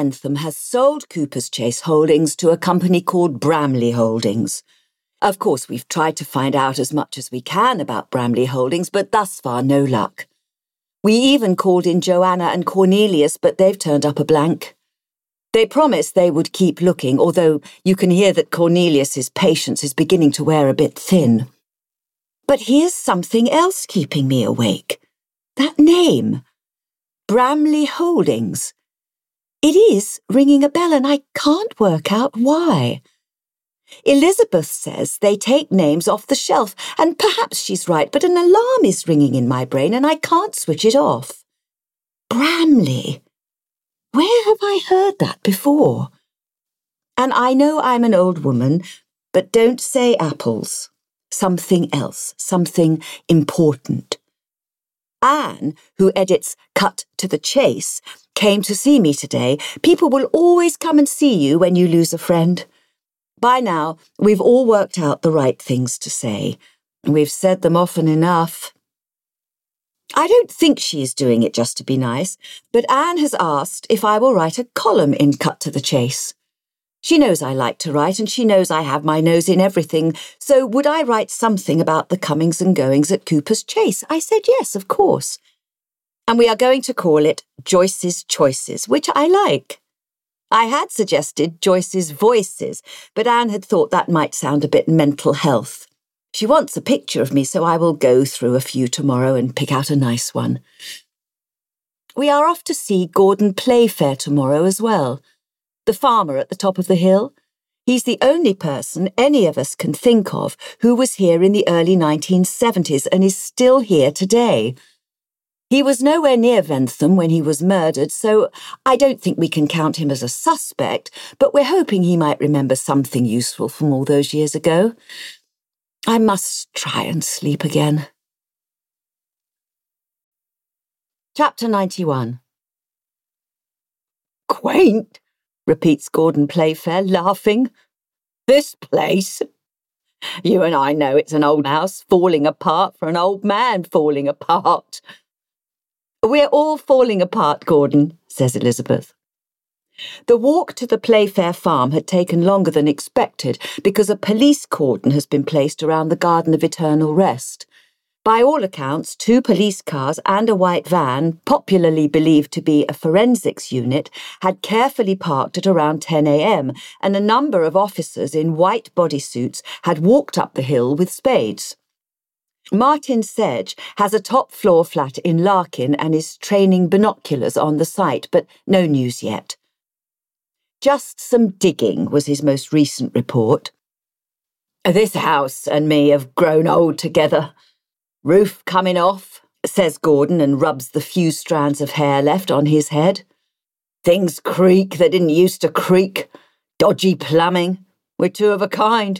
Ventham has sold Cooper's Chase Holdings to a company called Bramley Holdings. Of course, we've tried to find out as much as we can about Bramley Holdings, but thus far no luck. We even called in Joanna and Cornelius, but they've turned up a blank. They promised they would keep looking, although you can hear that Cornelius's patience is beginning to wear a bit thin. But here's something else keeping me awake. That name. Bramley Holdings. It is ringing a bell and I can't work out why. Elizabeth says they take names off the shelf, and perhaps she's right, but an alarm is ringing in my brain and I can't switch it off. Bramley. Where have I heard that before? And I know I'm an old woman, but don't say apples. Something else, something important. Anne, who edits Cut to the Chase, came to see me today. People will always come and see you when you lose a friend. By now, we've all worked out the right things to say. We've said them often enough. I don't think she is doing it just to be nice, but Anne has asked if I will write a column in Cut to the Chase. She knows I like to write and she knows I have my nose in everything, so would I write something about the comings and goings at Cooper's Chase? I said yes, of course. And we are going to call it Joyce's Choices, which I like. I had suggested Joyce's Voices, but Anne had thought that might sound a bit mental health. She wants a picture of me, so I will go through a few tomorrow and pick out a nice one. We are off to see Gordon Playfair tomorrow as well. The farmer at the top of the hill. He's the only person any of us can think of who was here in the early 1970s and is still here today. He was nowhere near Ventham when he was murdered, so I don't think we can count him as a suspect, but we're hoping he might remember something useful from all those years ago. I must try and sleep again. Chapter 91. Quaint, repeats Gordon Playfair, laughing. This place? You and I know it's an old house falling apart for an old man falling apart. We're all falling apart, Gordon, says Elizabeth. The walk to the Playfair farm had taken longer than expected because a police cordon has been placed around the Garden of Eternal Rest. By all accounts, 2 police cars and a white van, popularly believed to be a forensics unit, had carefully parked at around 10 a.m, and a number of officers in white bodysuits had walked up the hill with spades. Martin Sedge has a top-floor flat in Larkin and is training binoculars on the site, but no news yet. Just some digging was his most recent report. This house and me have grown old together. Roof coming off, says Gordon and rubs the few strands of hair left on his head. Things creak that didn't used to creak. Dodgy plumbing. We're 2 of a kind.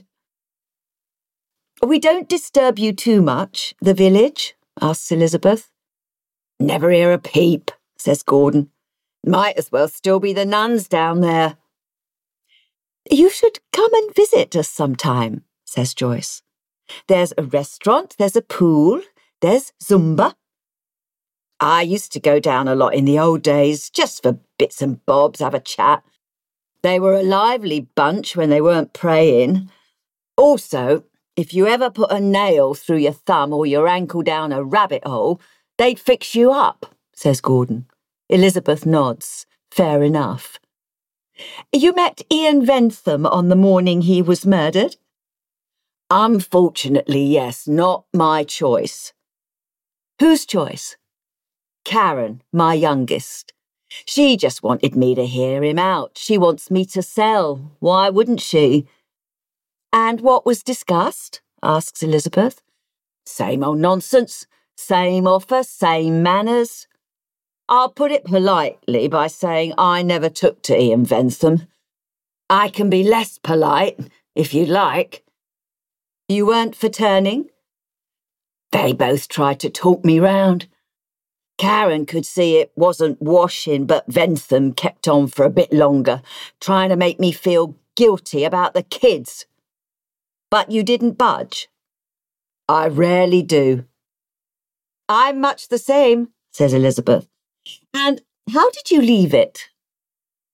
We don't disturb you too much, the village? Asks Elizabeth. Never hear a peep, says Gordon. Might as well still be the nuns down there. You should come and visit us sometime, says Joyce. There's a restaurant, there's a pool, there's Zumba. I used to go down a lot in the old days, just for bits and bobs, have a chat. They were a lively bunch when they weren't praying. Also, if you ever put a nail through your thumb or your ankle down a rabbit hole, they'd fix you up, says Gordon. Elizabeth nods. Fair enough. You met Ian Ventham on the morning he was murdered? Unfortunately, yes, not my choice. Whose choice? Karen, my youngest. She just wanted me to hear him out. She wants me to sell. Why wouldn't she? And what was discussed? Asks Elizabeth. Same old nonsense. Same offer, same manners. I'll put it politely by saying I never took to Ian Ventham. I can be less polite, if you like. You weren't for turning? They both tried to talk me round. Karen could see it wasn't washing, but Ventham kept on for a bit longer, trying to make me feel guilty about the kids. But you didn't budge? I rarely do. I'm much the same, says Elizabeth. And how did you leave it?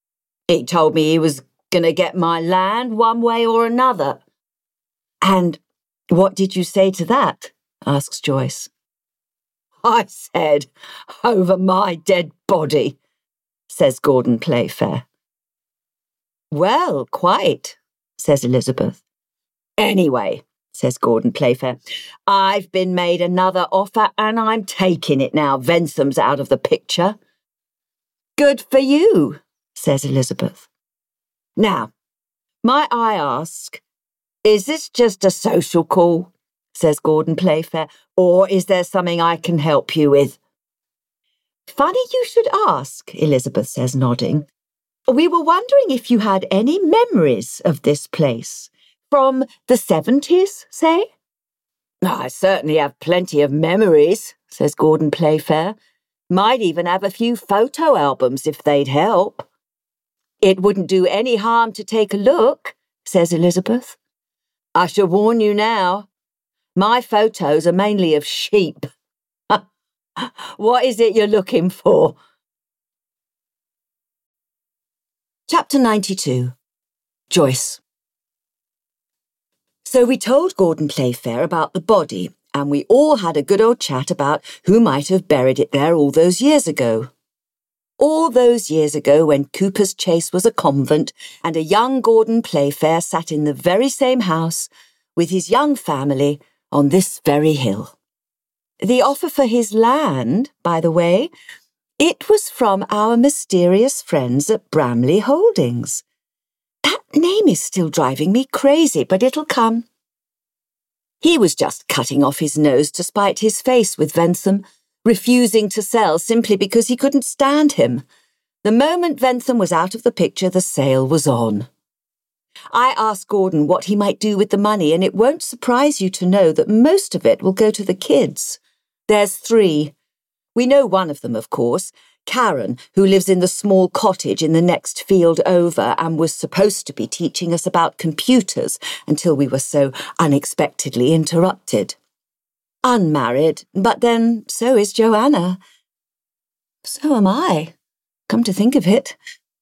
He told me he was going to get my land one way or another. And what did you say to that? Asks Joyce. I said, over my dead body, says Gordon Playfair. Well, quite, says Elizabeth. Anyway, says Gordon Playfair, I've been made another offer and I'm taking it now Ventham's out of the picture. Good for you, says Elizabeth. Now, might I ask, is this just a social call, says Gordon Playfair, or is there something I can help you with? Funny you should ask, Elizabeth says, nodding. We were wondering if you had any memories of this place. From the 70s, say? I certainly have plenty of memories, says Gordon Playfair. Might even have a few photo albums if they'd help. It wouldn't do any harm to take a look, says Elizabeth. I shall warn you now. My photos are mainly of sheep. What is it you're looking for? Chapter 92. Joyce. So we told Gordon Playfair about the body, and we all had a good old chat about who might have buried it there all those years ago. All those years ago when Cooper's Chase was a convent and a young Gordon Playfair sat in the very same house with his young family on this very hill. The offer for his land, by the way, it was from our mysterious friends at Bramley Holdings. That name is still driving me crazy, but it'll come. He was just cutting off his nose to spite his face with Ventham, refusing to sell simply because he couldn't stand him. The moment Ventham was out of the picture, the sale was on. I asked Gordon what he might do with the money, and it won't surprise you to know that most of it will go to the kids. There's 3. We know one of them, of course, Karen, who lives in the small cottage in the next field over and was supposed to be teaching us about computers until we were so unexpectedly interrupted. Unmarried, but then so is Joanna. So am I, come to think of it.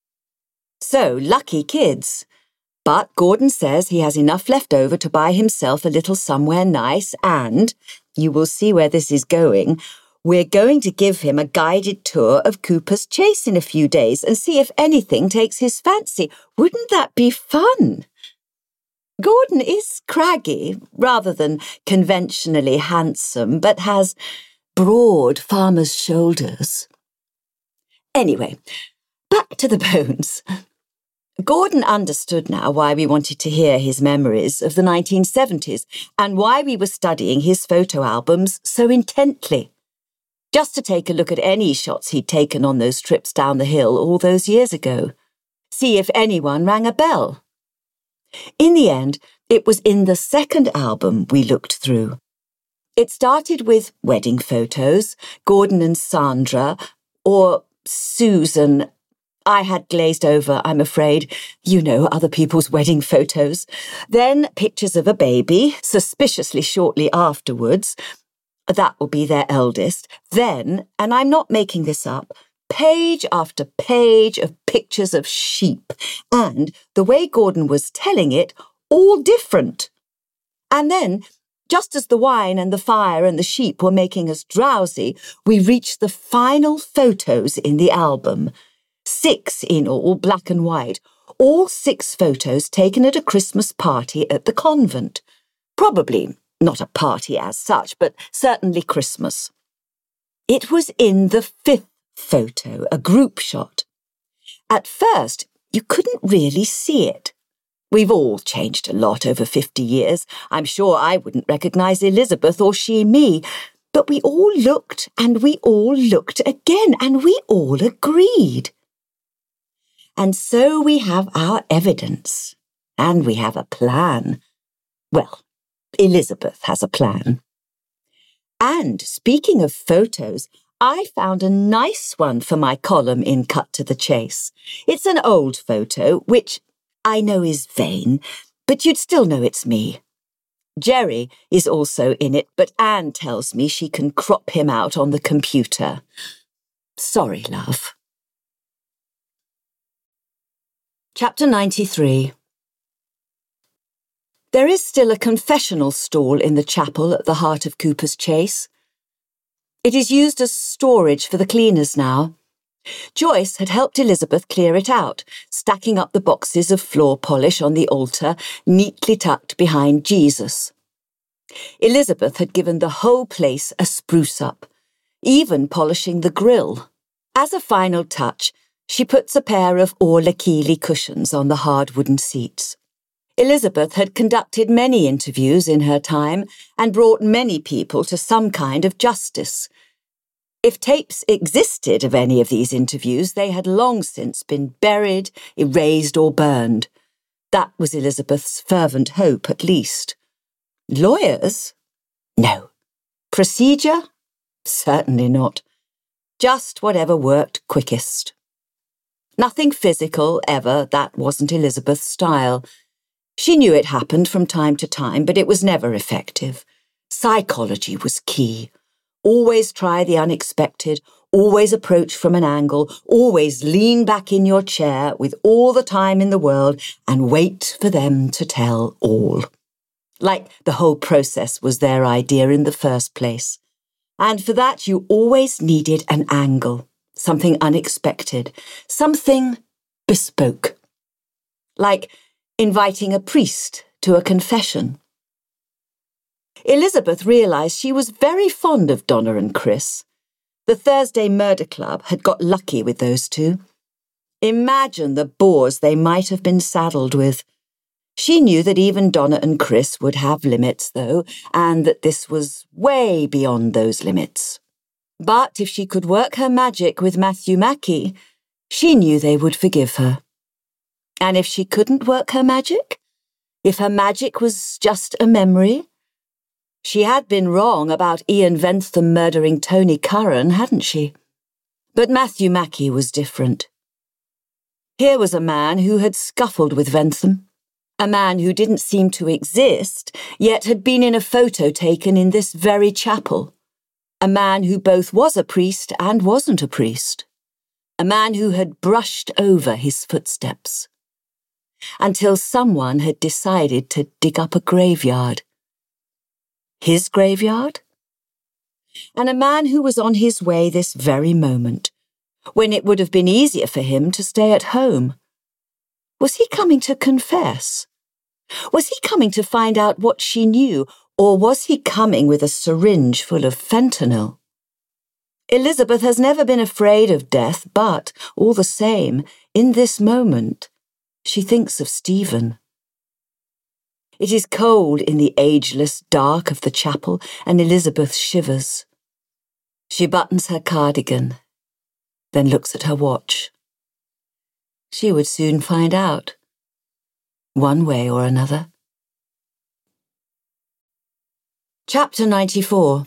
So, lucky kids. But Gordon says he has enough left over to buy himself a little somewhere nice and, you will see where this is going, we're going to give him a guided tour of Cooper's Chase in a few days and see if anything takes his fancy. Wouldn't that be fun? Gordon is craggy, rather than conventionally handsome, but has broad farmer's shoulders. Anyway, back to the bones. Gordon understood now why we wanted to hear his memories of the 1970s and why we were studying his photo albums so intently. Just to take a look at any shots he'd taken on those trips down the hill all those years ago. See if anyone rang a bell. In the end, it was in the second album we looked through. It started with wedding photos, Gordon and Sandra, or Susan. I had glazed over, I'm afraid. You know, other people's wedding photos. Then pictures of a baby, suspiciously shortly afterwards. That will be their eldest. Then, and I'm not making this up, page after page of pictures of sheep. And the way Gordon was telling it, all different. And then, just as the wine and the fire and the sheep were making us drowsy, we reached the final photos in the album. 6 in all, black and white. All 6 photos taken at a Christmas party at the convent. Probably not a party as such, but certainly Christmas. It was in the 5th photo, a group shot. At first, you couldn't really see it. We've all changed a lot over 50 years. I'm sure I wouldn't recognise Elizabeth or she me. But we all looked and we all looked again and we all agreed. And so we have our evidence. And we have a plan. Well, Elizabeth has a plan. And speaking of photos, I found a nice one for my column in Cut to the Chase. It's an old photo, which I know is vain, but you'd still know it's me. Jerry is also in it, but Anne tells me she can crop him out on the computer. Sorry, love. Chapter 93. There is still a confessional stall in the chapel at the heart of Cooper's Chase. It is used as storage for the cleaners now. Joyce had helped Elizabeth clear it out, stacking up the boxes of floor polish on the altar, neatly tucked behind Jesus. Elizabeth had given the whole place a spruce-up, even polishing the grill. As a final touch, she puts a pair of Orla-Keeley cushions on the hard wooden seats. Elizabeth had conducted many interviews in her time and brought many people to some kind of justice. If tapes existed of any of these interviews, they had long since been buried, erased or burned. That was Elizabeth's fervent hope, at least. Lawyers? No. Procedure? Certainly not. Just whatever worked quickest. Nothing physical, ever. That wasn't Elizabeth's style. She knew it happened from time to time, but it was never effective. Psychology was key. Always try the unexpected, always approach from an angle, always lean back in your chair with all the time in the world and wait for them to tell all. Like the whole process was their idea in the first place. And for that you always needed an angle, something unexpected, something bespoke. Like inviting a priest to a confession. Elizabeth realised she was very fond of Donna and Chris. The Thursday Murder Club had got lucky with those two. Imagine the bores they might have been saddled with. She knew that even Donna and Chris would have limits, though, and that this was way beyond those limits. But if she could work her magic with Matthew Mackey, she knew they would forgive her. And if she couldn't work her magic? If her magic was just a memory? She had been wrong about Ian Ventham murdering Tony Curran, hadn't she? But Matthew Mackey was different. Here was a man who had scuffled with Ventham, a man who didn't seem to exist, yet had been in a photo taken in this very chapel, a man who both was a priest and wasn't a priest, a man who had brushed over his footsteps, until someone had decided to dig up a graveyard. His graveyard? And a man who was on his way this very moment, when it would have been easier for him to stay at home. Was he coming to confess? Was he coming to find out what she knew, or was he coming with a syringe full of fentanyl? Elizabeth has never been afraid of death, but, all the same, in this moment, she thinks of Stephen. It is cold in the ageless dark of the chapel, and Elizabeth shivers. She buttons her cardigan, then looks at her watch. She would soon find out, one way or another. Chapter 94.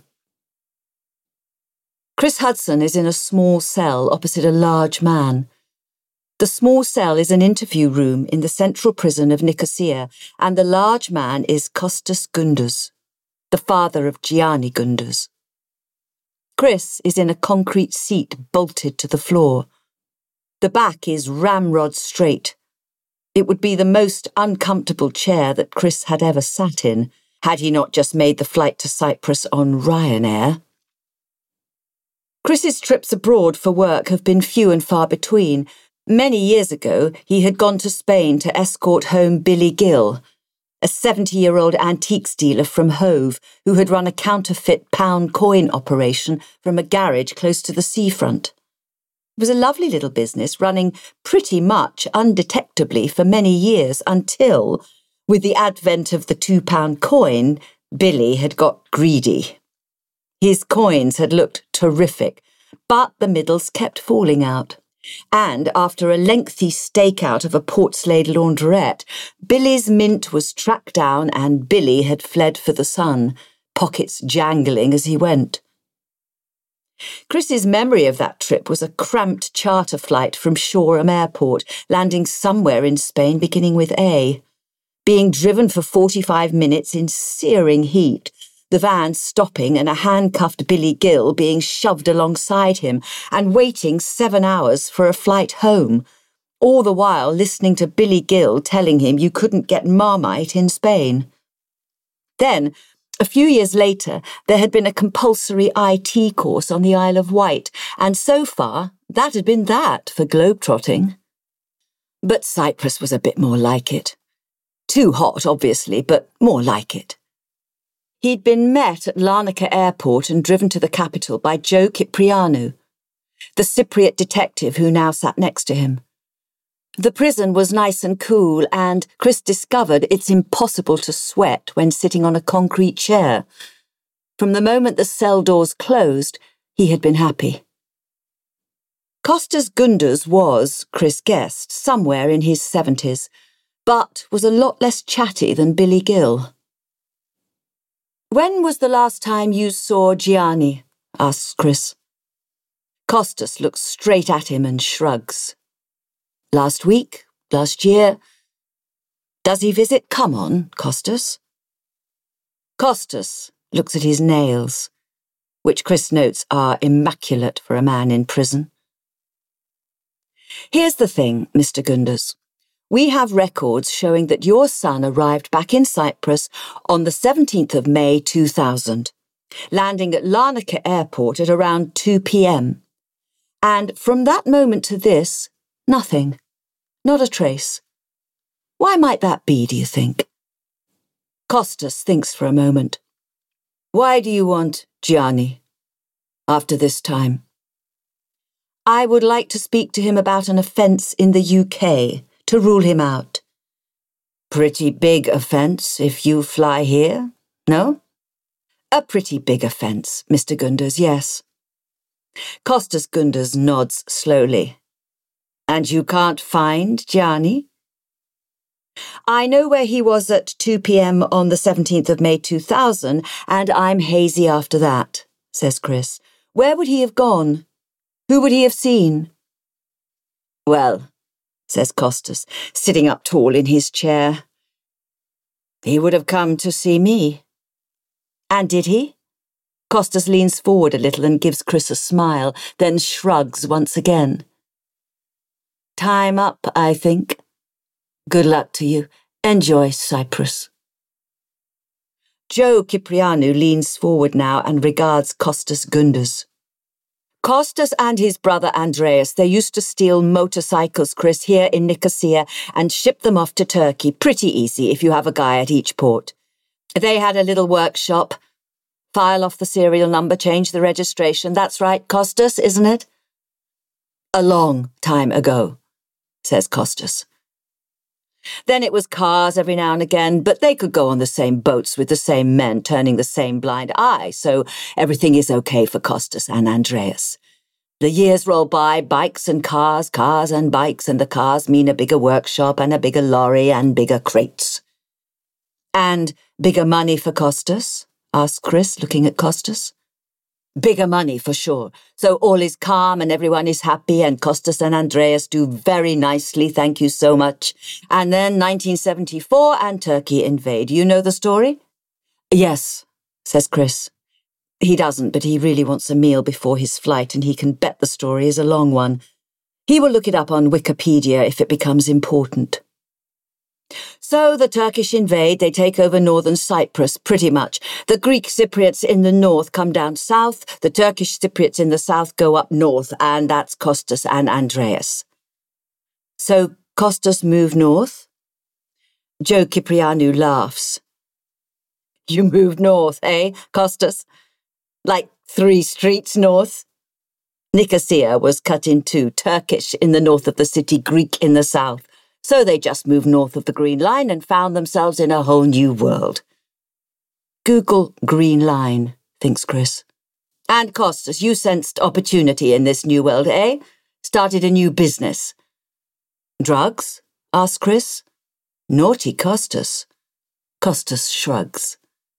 Chris Hudson is in a small cell opposite a large man. The small cell is an interview room in the central prison of Nicosia, and the large man is Costas Gunduz, the father of Gianni Gunduz. Chris is in a concrete seat bolted to the floor. The back is ramrod straight. It would be the most uncomfortable chair that Chris had ever sat in, had he not just made the flight to Cyprus on Ryanair. Chris's trips abroad for work have been few and far between. Many years ago, he had gone to Spain to escort home Billy Gill, a 70-year-old antiques dealer from Hove who had run a counterfeit pound coin operation from a garage close to the seafront. It was a lovely little business running pretty much undetectably for many years until, with the advent of the £2 coin, Billy had got greedy. His coins had looked terrific, but the middles kept falling out. And after a lengthy stakeout of a Portslade laundrette, Billy's mint was tracked down and Billy had fled for the sun, pockets jangling as he went. Chris's memory of that trip was a cramped charter flight from Shoreham Airport, landing somewhere in Spain beginning with A. Being driven for 45 minutes in searing heat, the van stopping and a handcuffed Billy Gill being shoved alongside him and waiting 7 hours for a flight home, all the while listening to Billy Gill telling him you couldn't get Marmite in Spain. Then, a few years later, there had been a compulsory IT course on the Isle of Wight, and so far, that had been that for globetrotting. But Cyprus was a bit more like it. Too hot, obviously, but more like it. He'd been met at Larnaca Airport and driven to the capital by Joe Kyprianou, the Cypriot detective who now sat next to him. The prison was nice and cool, and Chris discovered it's impossible to sweat when sitting on a concrete chair. From the moment the cell doors closed, he had been happy. Kostas Gundas was, Chris guessed, somewhere in his 70s, but was a lot less chatty than Billy Gill. "When was the last time you saw Gianni?" asks Chris. Kostas looks straight at him and shrugs. "Last week? Last year? Does he visit? Come on, Kostas." Kostas looks at his nails, which Chris notes are immaculate for a man in prison. "Here's the thing, Mr. Gundas. We have records showing that your son arrived back in Cyprus on the 17th of May 2000, landing at Larnaca Airport at around 2 p.m. And from that moment to this, nothing. Not a trace. Why might that be, do you think?" Kostas thinks for a moment. "Why do you want Gianni? After this time?" "I would like to speak to him about an offence in the UK, to rule him out." "Pretty big offence if you fly here, no?" "A pretty big offence, Mr. Gundas, yes." Kostas Gundas nods slowly. "And you can't find Gianni?" "I know where he was at 2 p.m. on the 17th of May 2000, and I'm hazy after that," says Chris. "Where would he have gone? Who would he have seen?" "Well," says Kostas, sitting up tall in his chair, "he would have come to see me." "And did he?" Kostas leans forward a little and gives Chris a smile, then shrugs once again. "Time up, I think. Good luck to you. Enjoy Cyprus." Joe Kyprianou leans forward now and regards Kostas Gundas. "Kostas and his brother Andreas, they used to steal motorcycles, Chris, here in Nicosia and ship them off to Turkey. Pretty easy if you have a guy at each port. They had a little workshop. File off the serial number, change the registration. That's right, Kostas, isn't it?" "A long time ago," says Kostas. "Then it was cars every now and again, but they could go on the same boats with the same men turning the same blind eye, so everything is okay for Kostas and Andreas. The years roll by, bikes and cars, cars and bikes, and the cars mean a bigger workshop and a bigger lorry and bigger crates." "And bigger money for Kostas?" asks Chris, looking at Kostas. "Bigger money, for sure. So all is calm and everyone is happy and Kostas and Andreas do very nicely, thank you so much. And then 1974 and Turkey invade. You know the story?" "Yes," says Chris. He doesn't, but he really wants a meal before his flight and he can bet the story is a long one. He will look it up on Wikipedia if it becomes important. "So the Turkish invade, they take over northern Cyprus, pretty much. The Greek Cypriots in the north come down south, the Turkish Cypriots in the south go up north, and that's Kostas and Andreas." "So Kostas moved north?" Joe Kyprianou laughs. "You moved north, eh, Kostas? Like 3 streets north?" Nicosia was cut in two, Turkish in the north of the city, Greek in the south. So they just moved north of the Green Line and found themselves in a whole new world. Google Green Line, thinks Chris. "And Kostas, you sensed opportunity in this new world, eh? Started a new business." "Drugs?" asks Chris. Naughty Kostas. Kostas shrugs.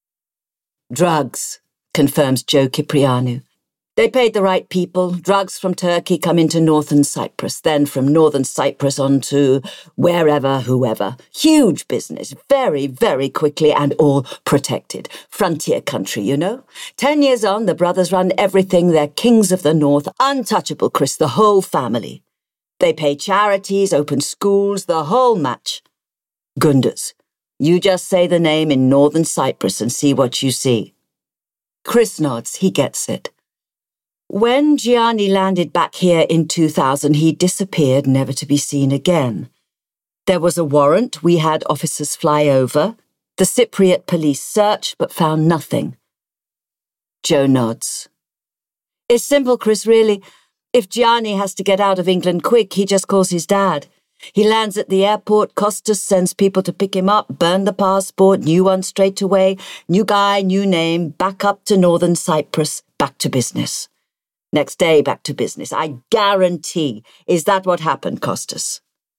"Drugs," confirms Joe Kyprianou. "They paid the right people. Drugs from Turkey come into northern Cyprus, then from northern Cyprus on to wherever, whoever. Huge business, very, very quickly and all protected. Frontier country, you know. 10 years on, the brothers run everything. They're kings of the north. Untouchable, Chris, the whole family." They pay charities, open schools, the whole match. Gunders, you just say the name in Northern Cyprus and see what you see. Chris nods, he gets it. When Gianni landed back here in 2000, he disappeared, never to be seen again. There was a warrant, we had officers fly over. The Cypriot police searched, but found nothing. Joe nods. It's simple, Chris, really. If Gianni has to get out of England quick, he just calls his dad. He lands at the airport, Costas sends people to pick him up, burn the passport, new one straight away, new guy, new name, back up to Northern Cyprus, back to business. Next day, back to business. I guarantee. Is that what happened, Costas?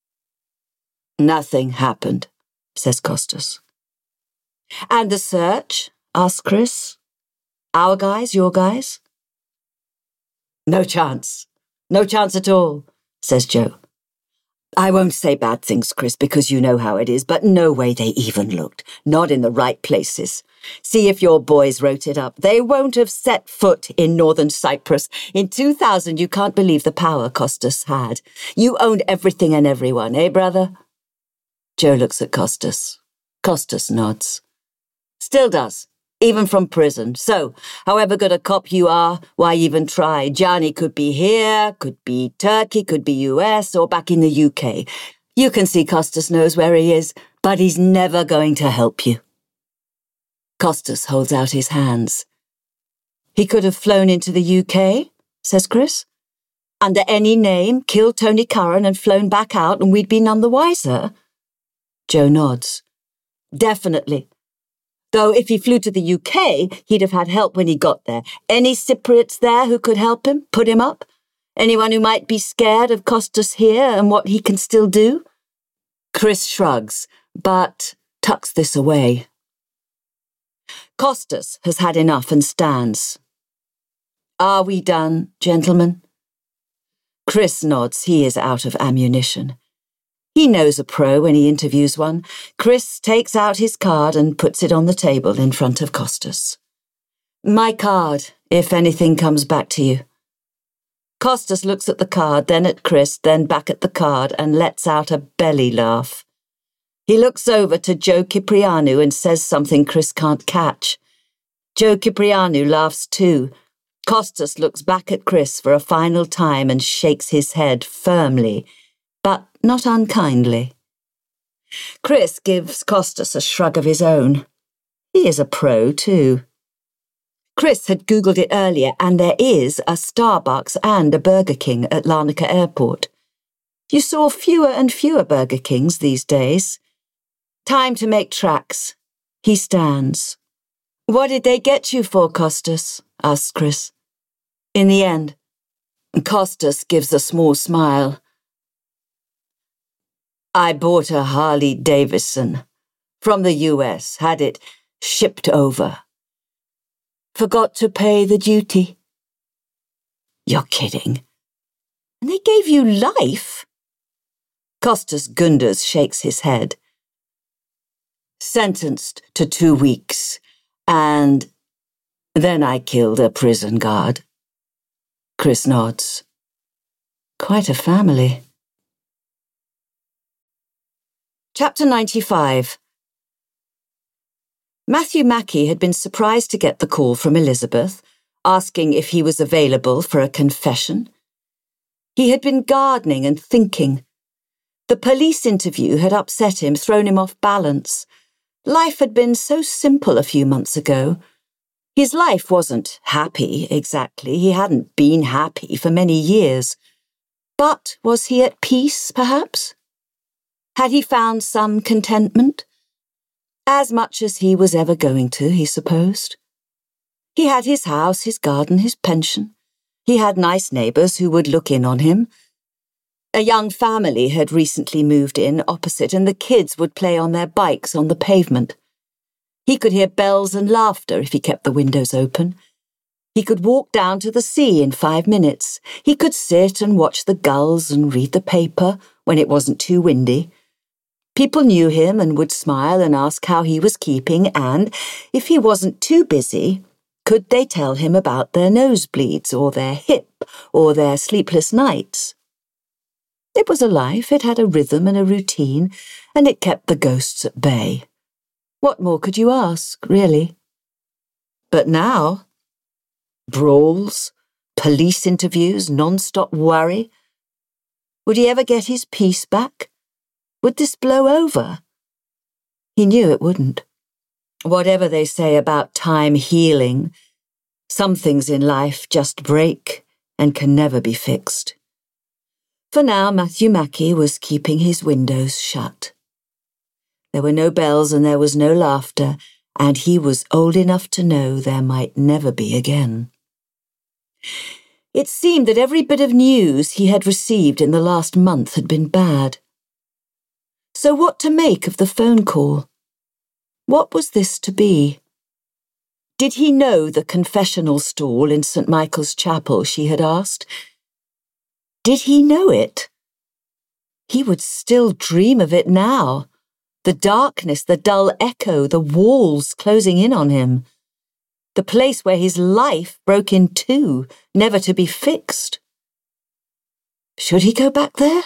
Nothing happened, says Costas. And the search? Asks Chris. Our guys, your guys? No chance. No chance at all, says Joe. I won't say bad things, Chris, because you know how it is, but no way they even looked. Not in the right places. See if your boys wrote it up. They won't have set foot in Northern Cyprus. In 2000, you can't believe the power Costas had. You owned everything and everyone, eh, brother? Joe looks at Costas. Costas nods. Still does. Even from prison. So, however good a cop you are, why even try? Gianni could be here, could be Turkey, could be US, or back in the UK. You can see Costas knows where he is, but he's never going to help you. Costas holds out his hands. He could have flown into the UK, says Chris. Under any name, killed Tony Curran and flown back out, and we'd be none the wiser. Joe nods. Definitely. Though if he flew to the UK, he'd have had help when he got there. Any Cypriots there who could help him, put him up? Anyone who might be scared of Costas here and what he can still do? Chris shrugs, but tucks this away. Costas has had enough and stands. Are we done, gentlemen? Chris nods. He is out of ammunition. He knows a pro when he interviews one. Chris takes out his card and puts it on the table in front of Costas. My card, if anything comes back to you. Costas looks at the card, then at Chris, then back at the card, and lets out a belly laugh. He looks over to Joe Ciprianu and says something Chris can't catch. Joe Ciprianu laughs too. Costas looks back at Chris for a final time and shakes his head firmly, but not unkindly. Chris gives Costas a shrug of his own. He is a pro, too. Chris had Googled it earlier, and there is a Starbucks and a Burger King at Larnaca Airport. You saw fewer and fewer Burger Kings these days. Time to make tracks. He stands. What did they get you for, Costas? Asks Chris. In the end, Costas gives a small smile. I bought a Harley Davidson from the US, had it shipped over. Forgot to pay the duty. You're kidding. And they gave you life? Costas Gunders shakes his head. Sentenced to 2 weeks, and then I killed a prison guard. Chris nods. Quite a family. Chapter 95. Matthew Mackey had been surprised to get the call from Elizabeth, asking if he was available for a confession. He had been gardening and thinking. The police interview had upset him, thrown him off balance. Life had been so simple a few months ago. His life wasn't happy, exactly. He hadn't been happy for many years. But was he at peace, perhaps? Had he found some contentment? As much as he was ever going to, he supposed. He had his house, his garden, his pension. He had nice neighbours who would look in on him. A young family had recently moved in opposite, and the kids would play on their bikes on the pavement. He could hear bells and laughter if he kept the windows open. He could walk down to the sea in 5 minutes. He could sit and watch the gulls and read the paper when it wasn't too windy. People knew him and would smile and ask how he was keeping, and, if he wasn't too busy, could they tell him about their nosebleeds or their hip or their sleepless nights? It was alive, it had a rhythm and a routine, and it kept the ghosts at bay. What more could you ask, really? But now, brawls, police interviews, non-stop worry. Would he ever get his peace back? Would this blow over? He knew it wouldn't. Whatever they say about time healing, some things in life just break and can never be fixed. For now, Matthew Mackey was keeping his windows shut. There were no bells and there was no laughter, and he was old enough to know there might never be again. It seemed that every bit of news he had received in the last month had been bad. So what to make of the phone call? What was this to be? Did he know the confessional stall in St. Michael's Chapel, she had asked? Did he know it? He would still dream of it now. The darkness, the dull echo, the walls closing in on him. The place where his life broke in two, never to be fixed. Should he go back there?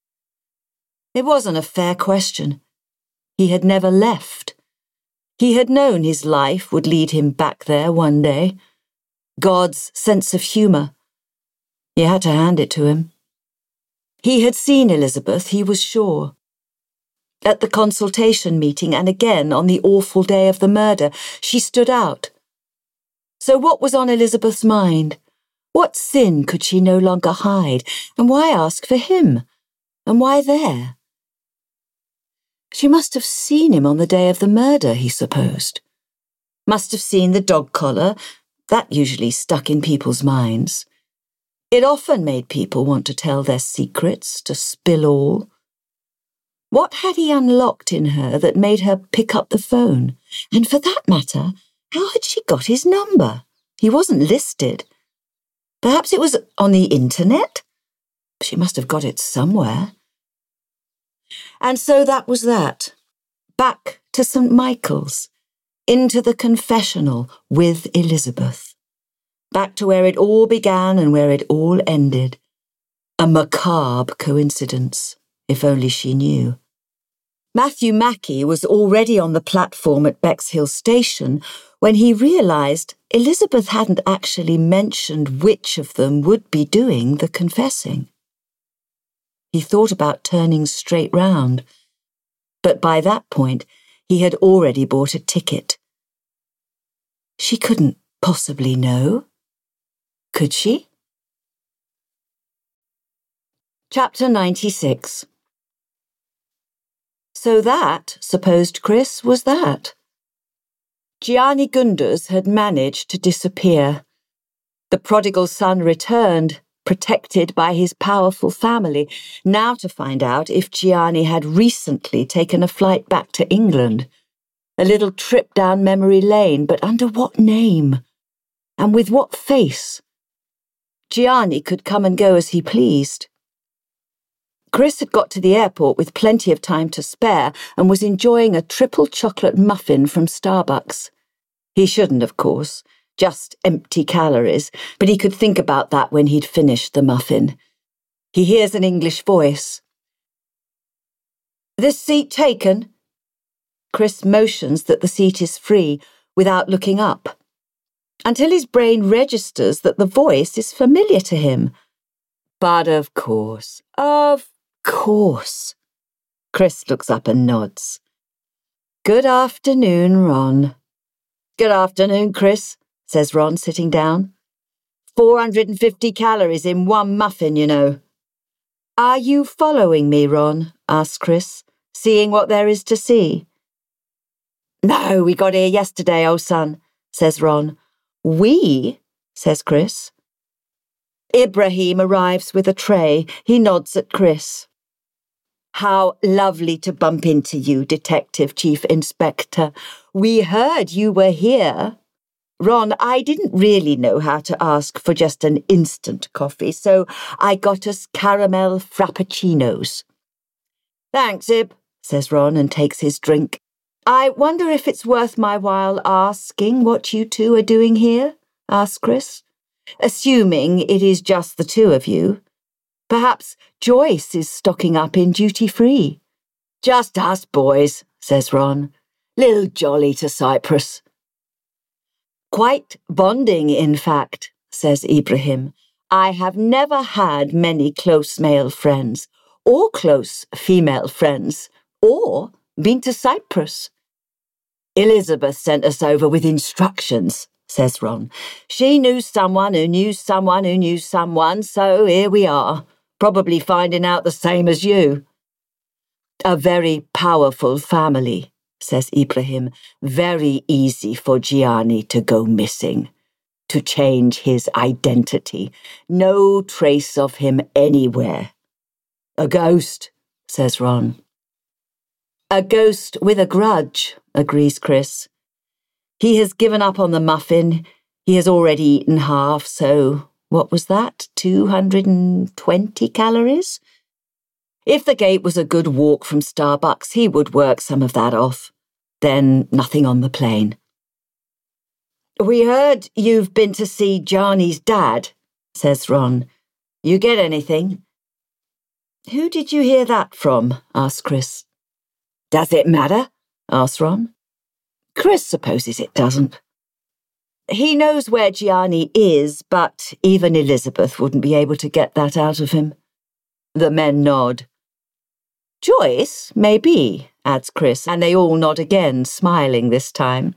It wasn't a fair question. He had never left. He had known his life would lead him back there one day. God's sense of humour. You had to hand it to him. He had seen Elizabeth, he was sure. At the consultation meeting and again on the awful day of the murder, she stood out. So what was on Elizabeth's mind? What sin could she no longer hide? And why ask for him? And why there? She must have seen him on the day of the murder, he supposed. Must have seen the dog collar. That usually stuck in people's minds. It often made people want to tell their secrets, to spill all. What had he unlocked in her that made her pick up the phone? And for that matter, how had she got his number? He wasn't listed. Perhaps it was on the internet? She must have got it somewhere. And so that was that. Back to St. Michael's, into the confessional with Elizabeth. Back to where it all began and where it all ended. A macabre coincidence, if only she knew. Matthew Mackey was already on the platform at Bexhill Station when he realised Elizabeth hadn't actually mentioned which of them would be doing the confessing. He thought about turning straight round, but by that point he had already bought a ticket. She couldn't possibly know, could she? Chapter 96. So that, supposed Chris, was that. Gianni Gunders had managed to disappear. The prodigal son returned, protected by his powerful family, now to find out if Gianni had recently taken a flight back to England. A little trip down memory lane, but under what name? And with what face? Gianni could come and go as he pleased. Chris had got to the airport with plenty of time to spare and was enjoying a triple chocolate muffin from Starbucks. He shouldn't, of course. Just empty calories, but he could think about that when he'd finished the muffin. He hears an English voice. "This seat taken?" Chris motions that the seat is free without looking up, until his brain registers that the voice is familiar to him. But of course. Chris looks up and nods. "Good afternoon, Ron." "Good afternoon, Chris," says Ron, sitting down. 450 calories in one muffin, you know. "Are you following me, Ron?" asks Chris, "seeing what there is to see?" "No, we got here yesterday, old son," says Ron. "We?" says Chris. Ibrahim arrives with a tray. He nods at Chris. "How lovely to bump into you, Detective Chief Inspector. We heard you were here. Ron, I didn't really know how to ask for just an instant coffee, so I got us caramel frappuccinos." "Thanks, Ib," says Ron and takes his drink. "I wonder if it's worth my while asking what you two are doing here?" asks Chris. "Assuming it is just the two of you." Perhaps Joyce is stocking up in duty-free. Just us boys, says Ron. Little jolly to Cyprus. Quite bonding, in fact, says Ibrahim. I have never had many close male friends, or close female friends, or been to Cyprus. Elizabeth sent us over with instructions, says Ron. She knew someone who knew someone who knew someone, so here we are, probably finding out the same as you. A very powerful family, says Ibrahim. Very easy for Gianni to go missing, to change his identity. No trace of him anywhere. A ghost, says Ron. A ghost with a grudge, agrees Chris. He has given up on the muffin. He has already eaten half, so what was that? 220 calories? If the gate was a good walk from Starbucks, he would work some of that off. Then nothing on the plane. We heard you've been to see Gianni's dad, says Ron. You get anything? Who did you hear that from? Asks Chris. Does it matter? Asks Ron. Chris supposes it doesn't. He knows where Gianni is, but even Elizabeth wouldn't be able to get that out of him. The men nod. Joyce, maybe, adds Chris, and they all nod again, smiling this time.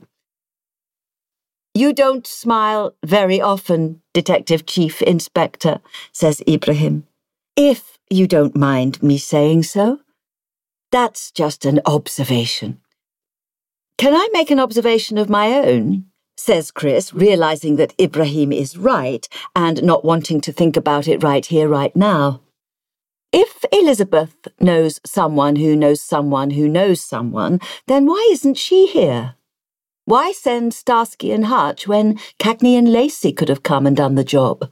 You don't smile very often, Detective Chief Inspector, says Ibrahim. If you don't mind me saying so. That's just an observation. Can I make an observation of my own? Says Chris, realizing that Ibrahim is right and not wanting to think about it right here, right now. If Elizabeth knows someone who knows someone who knows someone, then why isn't she here? Why send Starsky and Hutch when Cagney and Lacey could have come and done the job?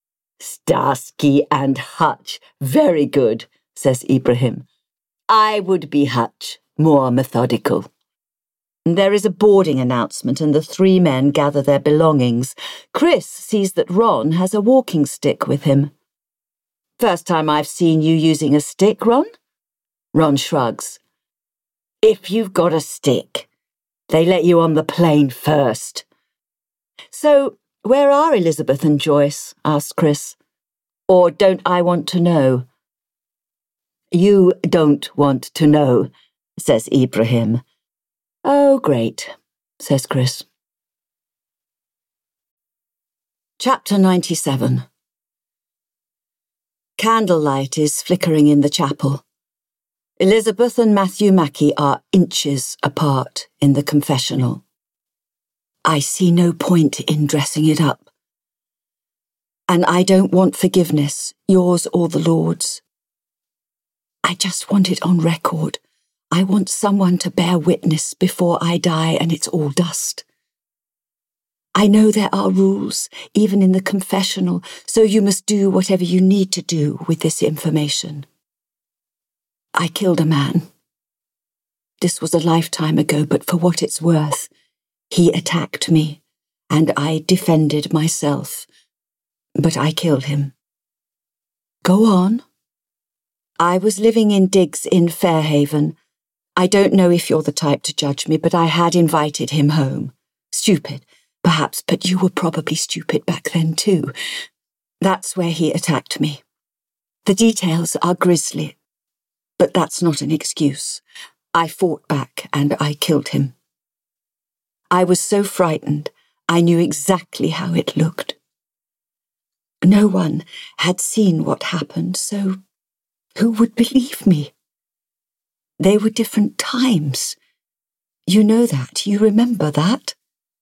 Starsky and Hutch, very good, says Ibrahim. I would be Hutch, more methodical. There is a boarding announcement and the three men gather their belongings. Chris sees that Ron has a walking stick with him. First time I've seen you using a stick, Ron? Ron shrugs. If you've got a stick, they let you on the plane first. So, where are Elizabeth and Joyce? Asks Chris. Or don't I want to know? You don't want to know, says Ibrahim. Oh, great, says Chris. Chapter 97. Candlelight is flickering in the chapel. Elizabeth and Matthew Mackie are inches apart in the confessional. I see no point in dressing it up. And I don't want forgiveness, yours or the Lord's. I just want it on record. I want someone to bear witness before I die and it's all dust. I know there are rules, even in the confessional, so you must do whatever you need to do with this information. I killed a man. This was a lifetime ago, but for what it's worth, he attacked me, and I defended myself. But I killed him. Go on. I was living in digs in Fairhaven. I don't know if you're the type to judge me, but I had invited him home. Stupid, perhaps, but you were probably stupid back then too. That's where he attacked me. The details are grisly, but that's not an excuse. I fought back and I killed him. I was so frightened, I knew exactly how it looked. No one had seen what happened, so who would believe me? They were different times. You know that, you remember that?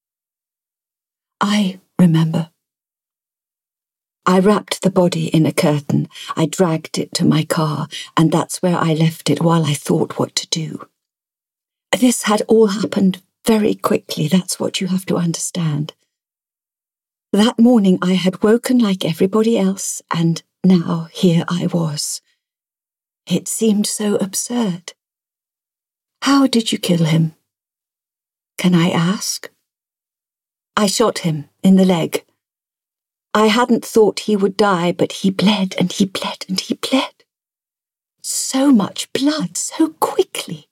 I remember. I wrapped the body in a curtain. I dragged it to my car, and that's where I left it while I thought what to do. This had all happened very quickly, that's what you have to understand. That morning I had woken like everybody else, and now here I was. It seemed so absurd. How did you kill him? Can I ask? I shot him in the leg. I hadn't thought he would die, but he bled and he bled and he bled. So much blood, so quickly.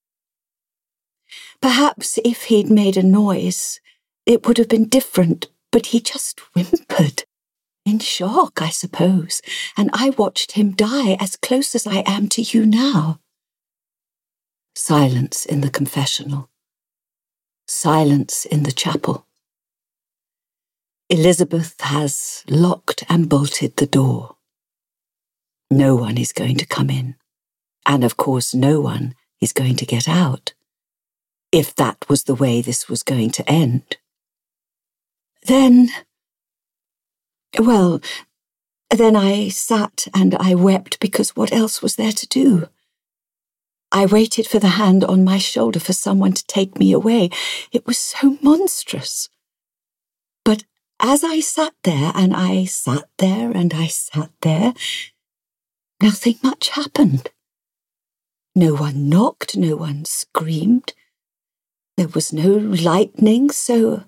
Perhaps if he'd made a noise, it would have been different, but he just whimpered. In shock, I suppose, and I watched him die as close as I am to you now. Silence in the confessional. Silence in the chapel. Elizabeth has locked and bolted the door. No one is going to come in, and of course no one is going to get out, if that was the way this was going to end. Then I sat and I wept because what else was there to do? I waited for the hand on my shoulder for someone to take me away. It was so monstrous. But as I sat there and I sat there and I sat there, nothing much happened. No one knocked, no one screamed. There was no lightning, so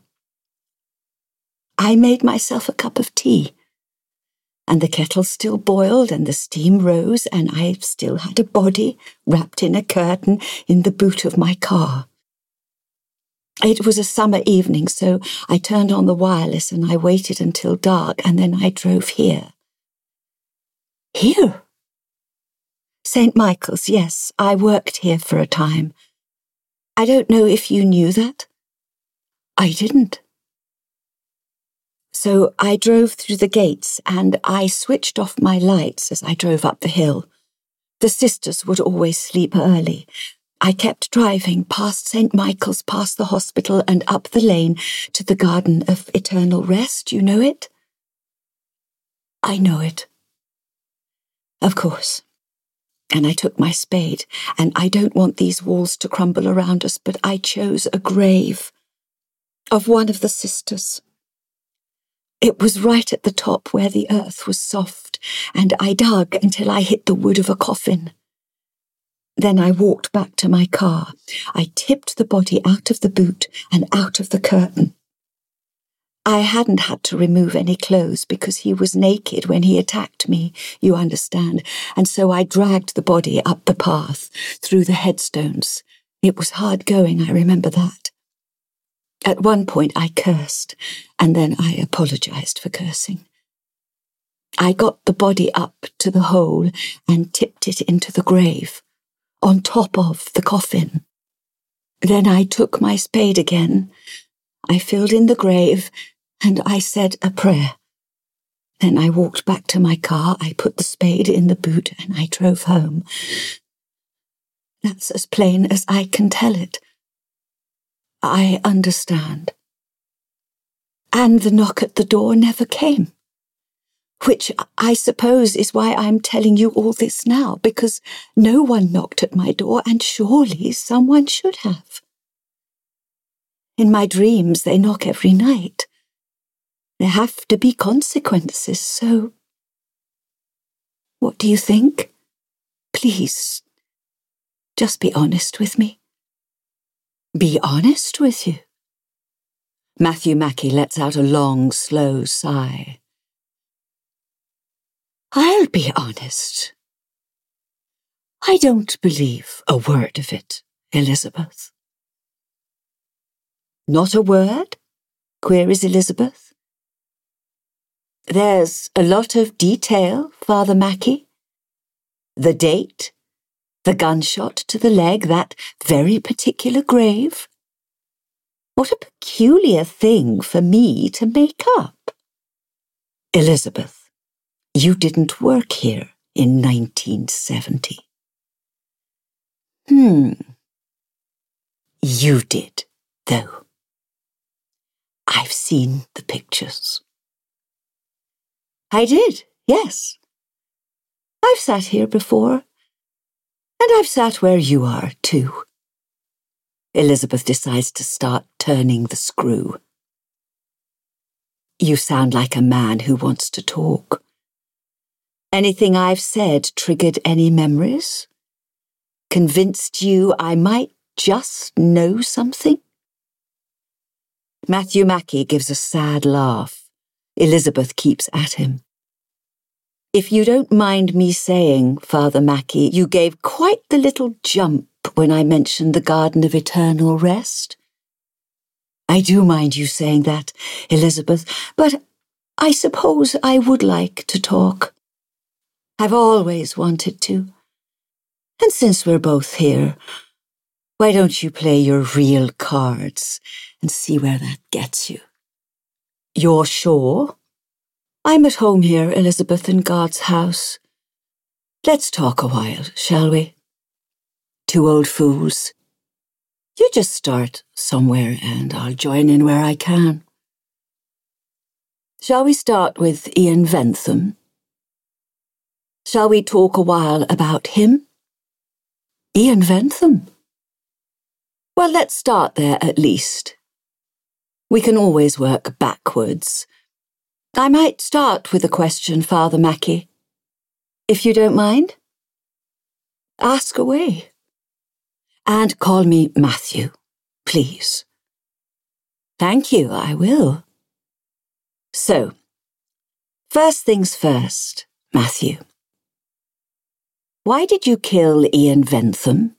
I made myself a cup of tea. And the kettle still boiled and the steam rose and I still had a body wrapped in a curtain in the boot of my car. It was a summer evening, so I turned on the wireless and I waited until dark and then I drove here. Here? St. Michael's, yes, I worked here for a time. I don't know if you knew that. I didn't. So I drove through the gates and I switched off my lights as I drove up the hill. The sisters would always sleep early. I kept driving past St. Michael's, past the hospital and up the lane to the Garden of Eternal Rest. You know it? I know it. Of course. And I took my spade, and I don't want these walls to crumble around us, but I chose a grave of one of the sisters. It was right at the top where the earth was soft, and I dug until I hit the wood of a coffin. Then I walked back to my car. I tipped the body out of the boot and out of the curtain. I hadn't had to remove any clothes because he was naked when he attacked me, you understand, and so I dragged the body up the path, through the headstones. It was hard going, I remember that. At one point I cursed, and then I apologized for cursing. I got the body up to the hole and tipped it into the grave, on top of the coffin. Then I took my spade again. I filled in the grave, and I said a prayer. Then I walked back to my car, I put the spade in the boot, and I drove home. That's as plain as I can tell it. I understand. And the knock at the door never came. Which I suppose is why I'm telling you all this now, because no one knocked at my door, and surely someone should have. In my dreams, they knock every night. There have to be consequences, so... What do you think? Please, just be honest with me. Be honest with you? Matthew Mackey lets out a long, slow sigh. I'll be honest. I don't believe a word of it, Elizabeth. Not a word? Queries Elizabeth. There's a lot of detail, Father Mackey. The date, the gunshot to the leg, that very particular grave. What a peculiar thing for me to make up. Elizabeth, you didn't work here in 1970. You did, though. I've seen the pictures. I did, yes. I've sat here before, and I've sat where you are, too. Elizabeth decides to start turning the screw. You sound like a man who wants to talk. Anything I've said triggered any memories? Convinced you I might just know something? Matthew Mackey gives a sad laugh. Elizabeth keeps at him. If you don't mind me saying, Father Mackey, you gave quite the little jump when I mentioned the Garden of Eternal Rest. I do mind you saying that, Elizabeth, but I suppose I would like to talk. I've always wanted to. And since we're both here, why don't you play your real cards and see where that gets you? You're sure? I'm at home here, Elizabeth, in God's house. Let's talk a while, shall we? Two old fools. You just start somewhere and I'll join in where I can. Shall we start with Ian Ventham? Shall we talk a while about him? Ian Ventham? Well, let's start there at least. We can always work backwards. I might start with a question, Father Mackey. If you don't mind? Ask away. And call me Matthew, please. Thank you, I will. So, first things first, Matthew. Why did you kill Ian Ventham?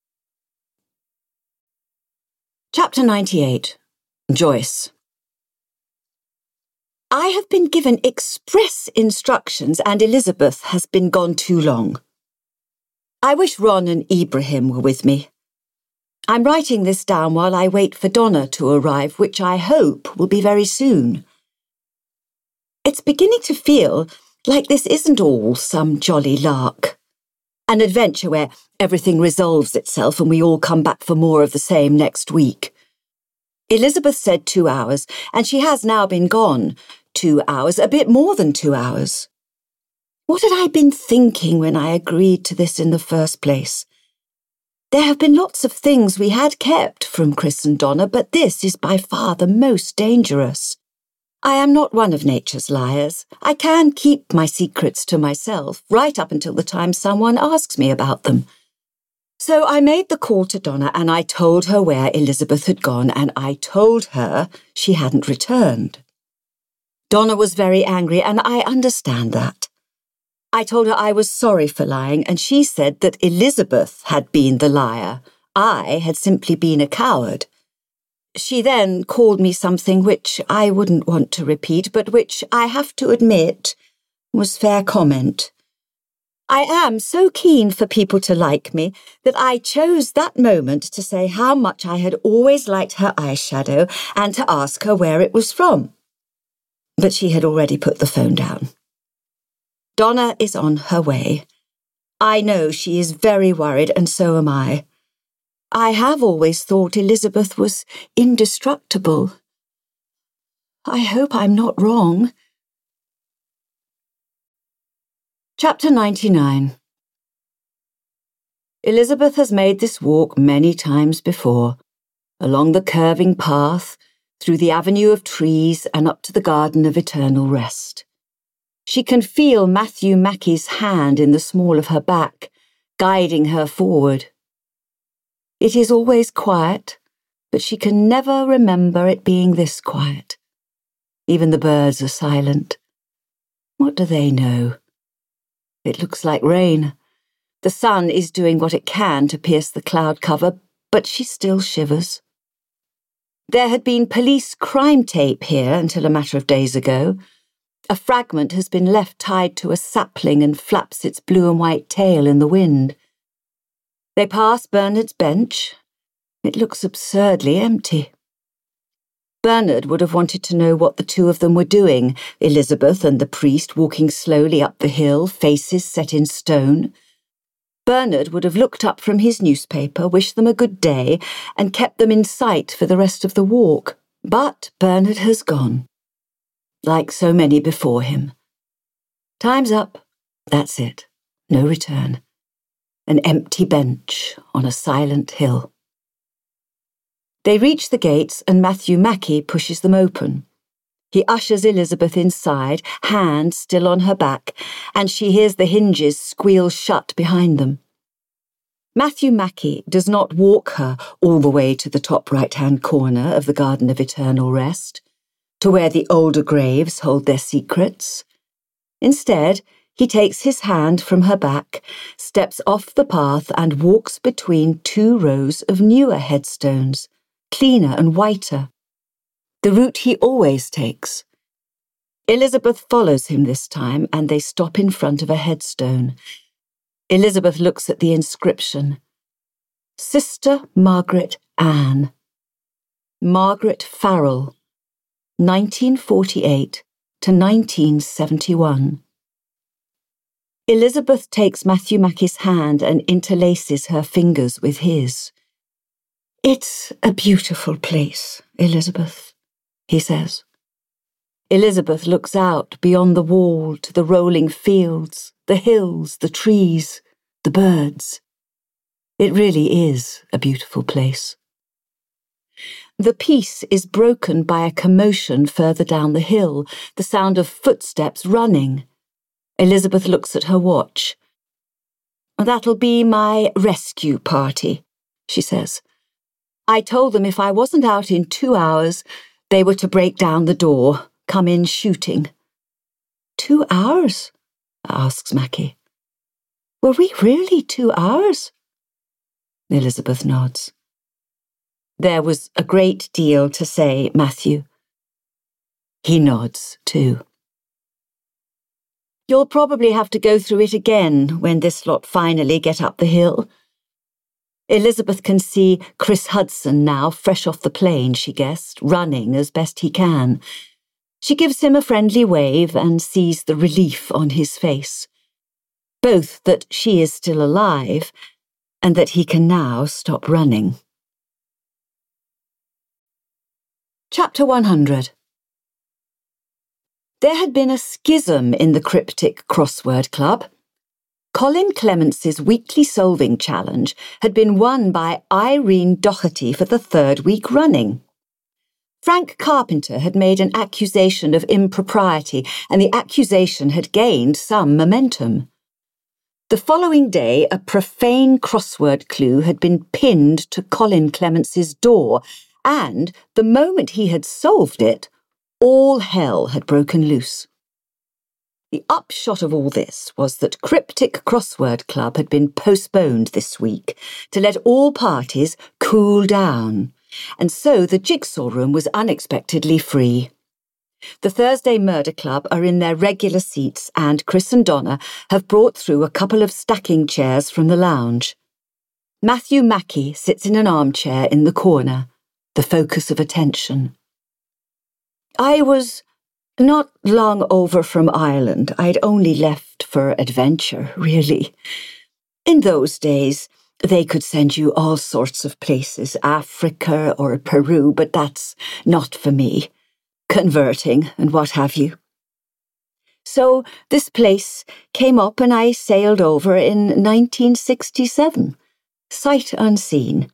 Chapter 98. Joyce. I have been given express instructions and Elizabeth has been gone too long. I wish Ron and Ibrahim were with me. I'm writing this down while I wait for Donna to arrive, which I hope will be very soon. It's beginning to feel like this isn't all some jolly lark. An adventure where everything resolves itself and we all come back for more of the same next week. Elizabeth said 2 hours, and she has now been gone. 2 hours, a bit more than 2 hours. What had I been thinking when I agreed to this in the first place? There have been lots of things we had kept from Chris and Donna, but this is by far the most dangerous. I am not one of nature's liars. I can keep my secrets to myself, right up until the time someone asks me about them. So I made the call to Donna and I told her where Elizabeth had gone and I told her she hadn't returned. Donna was very angry and I understand that. I told her I was sorry for lying and she said that Elizabeth had been the liar. I had simply been a coward. She then called me something which I wouldn't want to repeat, but which I have to admit was fair comment. I am so keen for people to like me that I chose that moment to say how much I had always liked her eyeshadow and to ask her where it was from. But she had already put the phone down. Donna is on her way. I know she is very worried and so am I. I have always thought Elizabeth was indestructible. I hope I'm not wrong. Chapter 99. Elizabeth has made this walk many times before, along the curving path, through the avenue of trees and up to the Garden of Eternal Rest. She can feel Matthew Mackey's hand in the small of her back, guiding her forward. It is always quiet, but she can never remember it being this quiet. Even the birds are silent. What do they know? It looks like rain. The sun is doing what it can to pierce the cloud cover, but she still shivers. There had been police crime tape here until a matter of days ago. A fragment has been left tied to a sapling and flaps its blue and white tail in the wind. They pass Bernard's bench. It looks absurdly empty. Bernard would have wanted to know what the two of them were doing, Elizabeth and the priest walking slowly up the hill, faces set in stone. Bernard would have looked up from his newspaper, wished them a good day, and kept them in sight for the rest of the walk. But Bernard has gone, like so many before him. Time's up. That's it. No return. An empty bench on a silent hill. They reach the gates and Matthew Mackey pushes them open. He ushers Elizabeth inside, hand still on her back, and she hears the hinges squeal shut behind them. Matthew Mackey does not walk her all the way to the top right-hand corner of the Garden of Eternal Rest. to where the older graves hold their secrets. Instead, he takes his hand from her back, steps off the path and walks between 2 rows of newer headstones, cleaner and whiter. The route he always takes. Elizabeth follows him this time and they stop in front of a headstone. Elizabeth looks at the inscription. Sister Margaret Anne. Margaret Farrell, 1948 to 1971. Elizabeth takes Matthew Mackie's hand and interlaces her fingers with his. It's a beautiful place, Elizabeth, he says. Elizabeth looks out beyond the wall to the rolling fields, the hills, the trees, the birds. It really is a beautiful place. The peace is broken by a commotion further down the hill, the sound of footsteps running. Elizabeth looks at her watch. That'll be my rescue party, she says. I told them if I wasn't out in 2 hours, they were to break down the door, come in shooting. 2 hours? Asks Mackie. Were we really 2 hours? Elizabeth nods. There was a great deal to say, Matthew. He nods, too. You'll probably have to go through it again when this lot finally get up the hill. Elizabeth can see Chris Hudson now, fresh off the plane, she guessed, running as best he can. She gives him a friendly wave and sees the relief on his face. Both that she is still alive and that he can now stop running. Chapter 100. There had been a schism in the Cryptic Crossword Club. Colin Clemence's weekly solving challenge had been won by Irene Doherty for the 3rd week running. Frank Carpenter had made an accusation of impropriety, and the accusation had gained some momentum. The following day, a profane crossword clue had been pinned to Colin Clemence's door, and the moment he had solved it, all hell had broken loose. The upshot of all this was that Cryptic Crossword Club had been postponed this week to let all parties cool down, and so the jigsaw room was unexpectedly free. The Thursday Murder Club are in their regular seats and Chris and Donna have brought through a couple of stacking chairs from the lounge. Matthew Mackie sits in an armchair in the corner, the focus of attention. I was not long over from Ireland. I'd only left for adventure, really. In those days, they could send you all sorts of places, Africa or Peru, but that's not for me. Converting and what have you. So this place came up and I sailed over in 1967, sight unseen.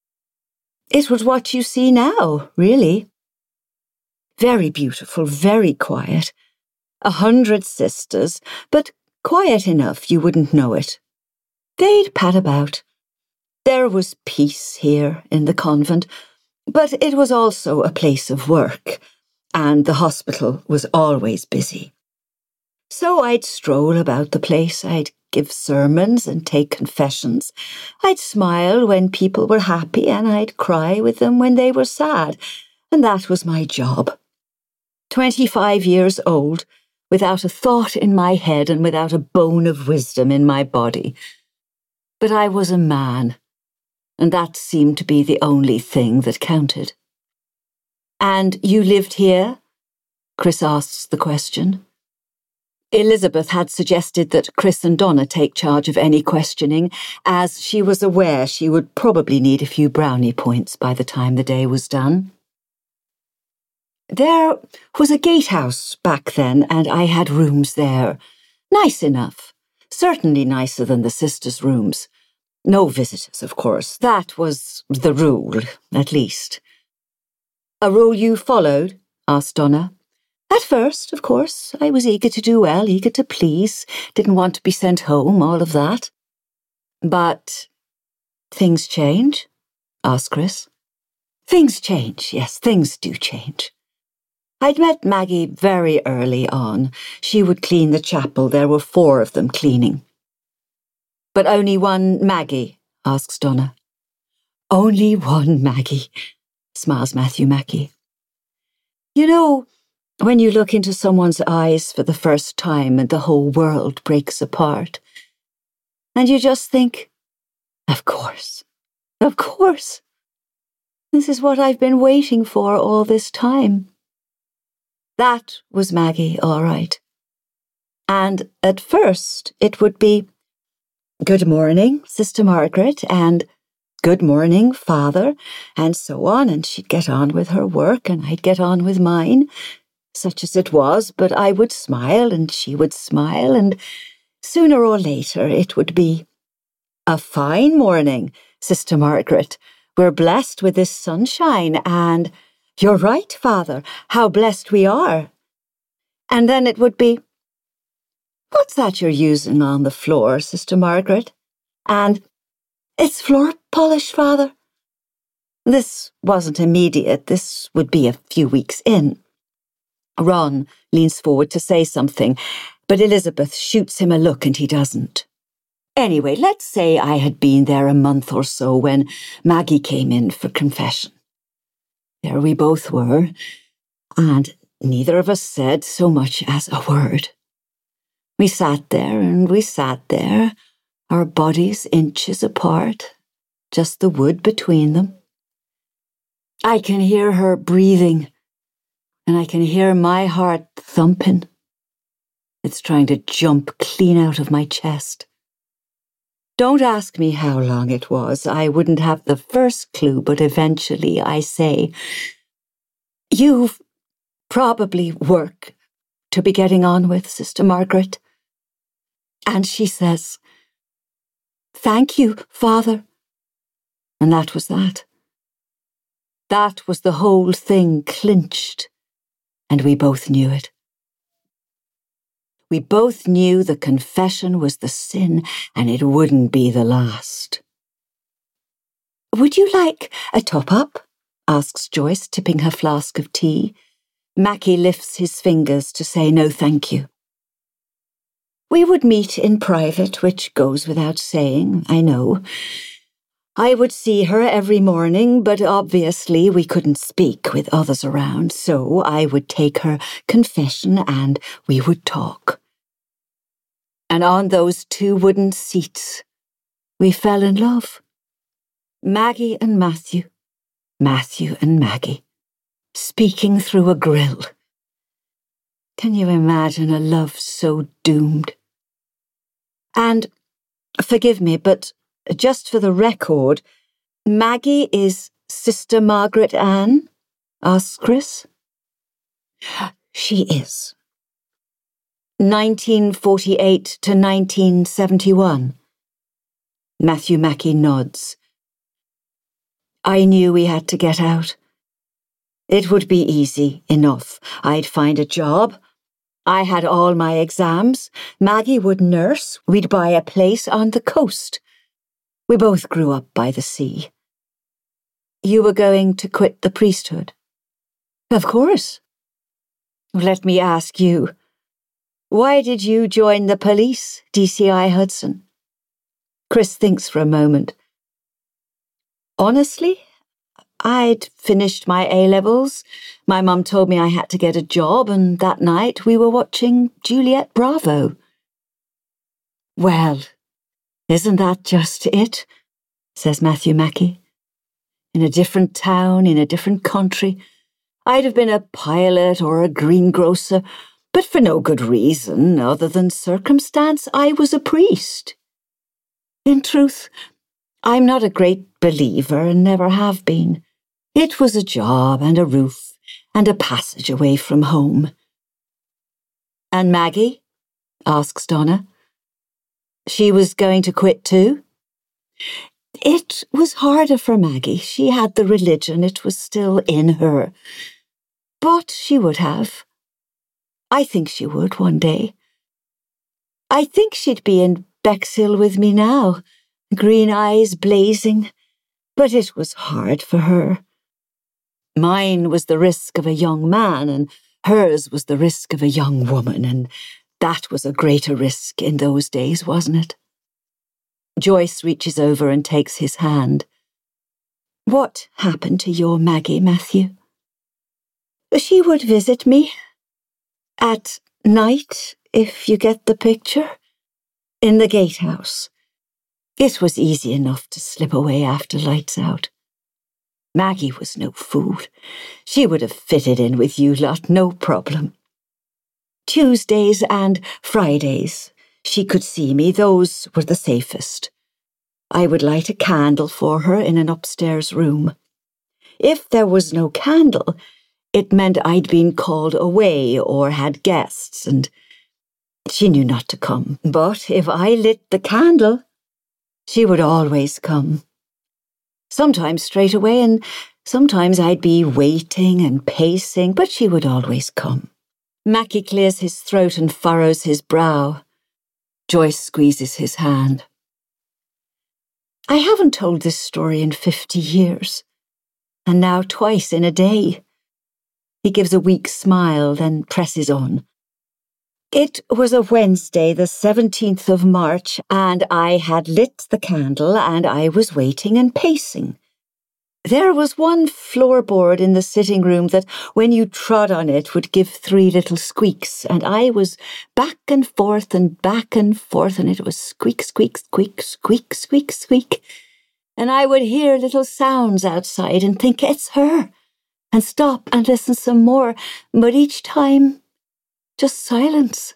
It was what you see now, really. Very beautiful, very quiet. 100 sisters, but quiet enough you wouldn't know it. They'd pat about. There was peace here in the convent, but it was also a place of work, and the hospital was always busy. So I'd stroll about the place, I'd give sermons and take confessions. I'd smile when people were happy, and I'd cry with them when they were sad, and that was my job. 25 years old, without a thought in my head and without a bone of wisdom in my body. But I was a man, and that seemed to be the only thing that counted. And you lived here? Chris asks the question. Elizabeth had suggested that Chris and Donna take charge of any questioning, as she was aware she would probably need a few brownie points by the time the day was done. There was a gatehouse back then, and I had rooms there. Nice enough. Certainly nicer than the sisters' rooms. No visitors, of course. That was the rule, at least. A rule you followed? Asked Donna. At first, of course. I was eager to do well, eager to please. Didn't want to be sent home, all of that. But things change? Asked Chris. Things change, yes, things do change. I'd met Maggie very early on. She would clean the chapel. There were 4 of them cleaning. But only one Maggie? Asks Donna. Only one Maggie, smiles Matthew Mackey. You know, when you look into someone's eyes for the first time and the whole world breaks apart, and you just think, of course, this is what I've been waiting for all this time. That was Maggie, all right. And at first it would be, good morning, Sister Margaret, and good morning, Father, and so on, and she'd get on with her work and I'd get on with mine, such as it was, but I would smile and she would smile, and sooner or later it would be, a fine morning, Sister Margaret. We're blessed with this sunshine, and you're right, Father, how blessed we are. And then it would be, what's that you're using on the floor, Sister Margaret? And it's floor polish, Father. This wasn't immediate. This would be a few weeks in. Ron leans forward to say something, but Elizabeth shoots him a look and he doesn't. Anyway, let's say I had been there a month or so when Maggie came in for confession. There we both were, and neither of us said so much as a word. We sat there and we sat there, our bodies inches apart, just the wood between them. I can hear her breathing, and I can hear my heart thumping. It's trying to jump clean out of my chest. Don't ask me how long it was. I wouldn't have the first clue, but eventually I say, you've probably work to be getting on with, Sister Margaret. And she says, thank you, Father. And that was that. That was the whole thing clinched, and we both knew it. We both knew the confession was the sin, and it wouldn't be the last. Would you like a top-up? Asks Joyce, tipping her flask of tea. Mackie lifts his fingers to say no thank you. We would meet in private, which goes without saying, I know. I would see her every morning, but obviously we couldn't speak with others around, so I would take her confession and we would talk. And on those 2 wooden seats, we fell in love. Maggie and Matthew, Matthew and Maggie, speaking through a grill. Can you imagine a love so doomed? And, forgive me, but just for the record, Maggie is Sister Margaret Ann? Asks Chris. She is. 1948 to 1971. Matthew Mackey nods. I knew we had to get out. It would be easy enough. I'd find a job. I had all my exams. Maggie would nurse. We'd buy a place on the coast. We both grew up by the sea. You were going to quit the priesthood? Of course. Let me ask you, why did you join the police, DCI Hudson? Chris thinks for a moment. Honestly, I'd finished my A-levels. My mum told me I had to get a job, and that night we were watching Juliet Bravo. Well, isn't that just it? Says Matthew Mackey. In a different town, in a different country, I'd have been a pilot or a greengrocer, but for no good reason other than circumstance, I was a priest. In truth, I'm not a great believer and never have been. It was a job and a roof and a passage away from home. And Maggie? Asks Donna. She was going to quit too? It was harder for Maggie. She had the religion. It was still in her. But she would have. I think she would one day. I think she'd be in Bexhill with me now, green eyes blazing. But it was hard for her. Mine was the risk of a young man, and Hers was the risk of a young woman, and that was a greater risk in those days, wasn't it? Joyce reaches over and takes his hand. What happened to your Maggie, Matthew? She would visit me. At night, if you get the picture. In the gatehouse. It was easy enough to slip away after lights out. Maggie was no fool. She would have fitted in with you lot, no problem. Tuesdays and Fridays, she could see me. Those were the safest. I would light a candle for her in an upstairs room. If there was no candle, it meant I'd been called away or had guests, and she knew not to come. But if I lit the candle, she would always come. Sometimes straight away, and sometimes I'd be waiting and pacing, but she would always come. Mackie clears his throat and furrows his brow. Joyce squeezes his hand. I haven't told this story in 50 years, and now twice in a day. He gives a weak smile, then presses on. It was a Wednesday, the 17th of March, and I had lit the candle, and I was waiting and pacing. There was one floorboard in the sitting room that, when you trod on it, would give 3 little squeaks, and I was back and forth, and it was squeak, squeak, squeak, squeak, squeak, squeak. And I would hear little sounds outside and think, it's her, and stop and listen some more, but each time, just silence.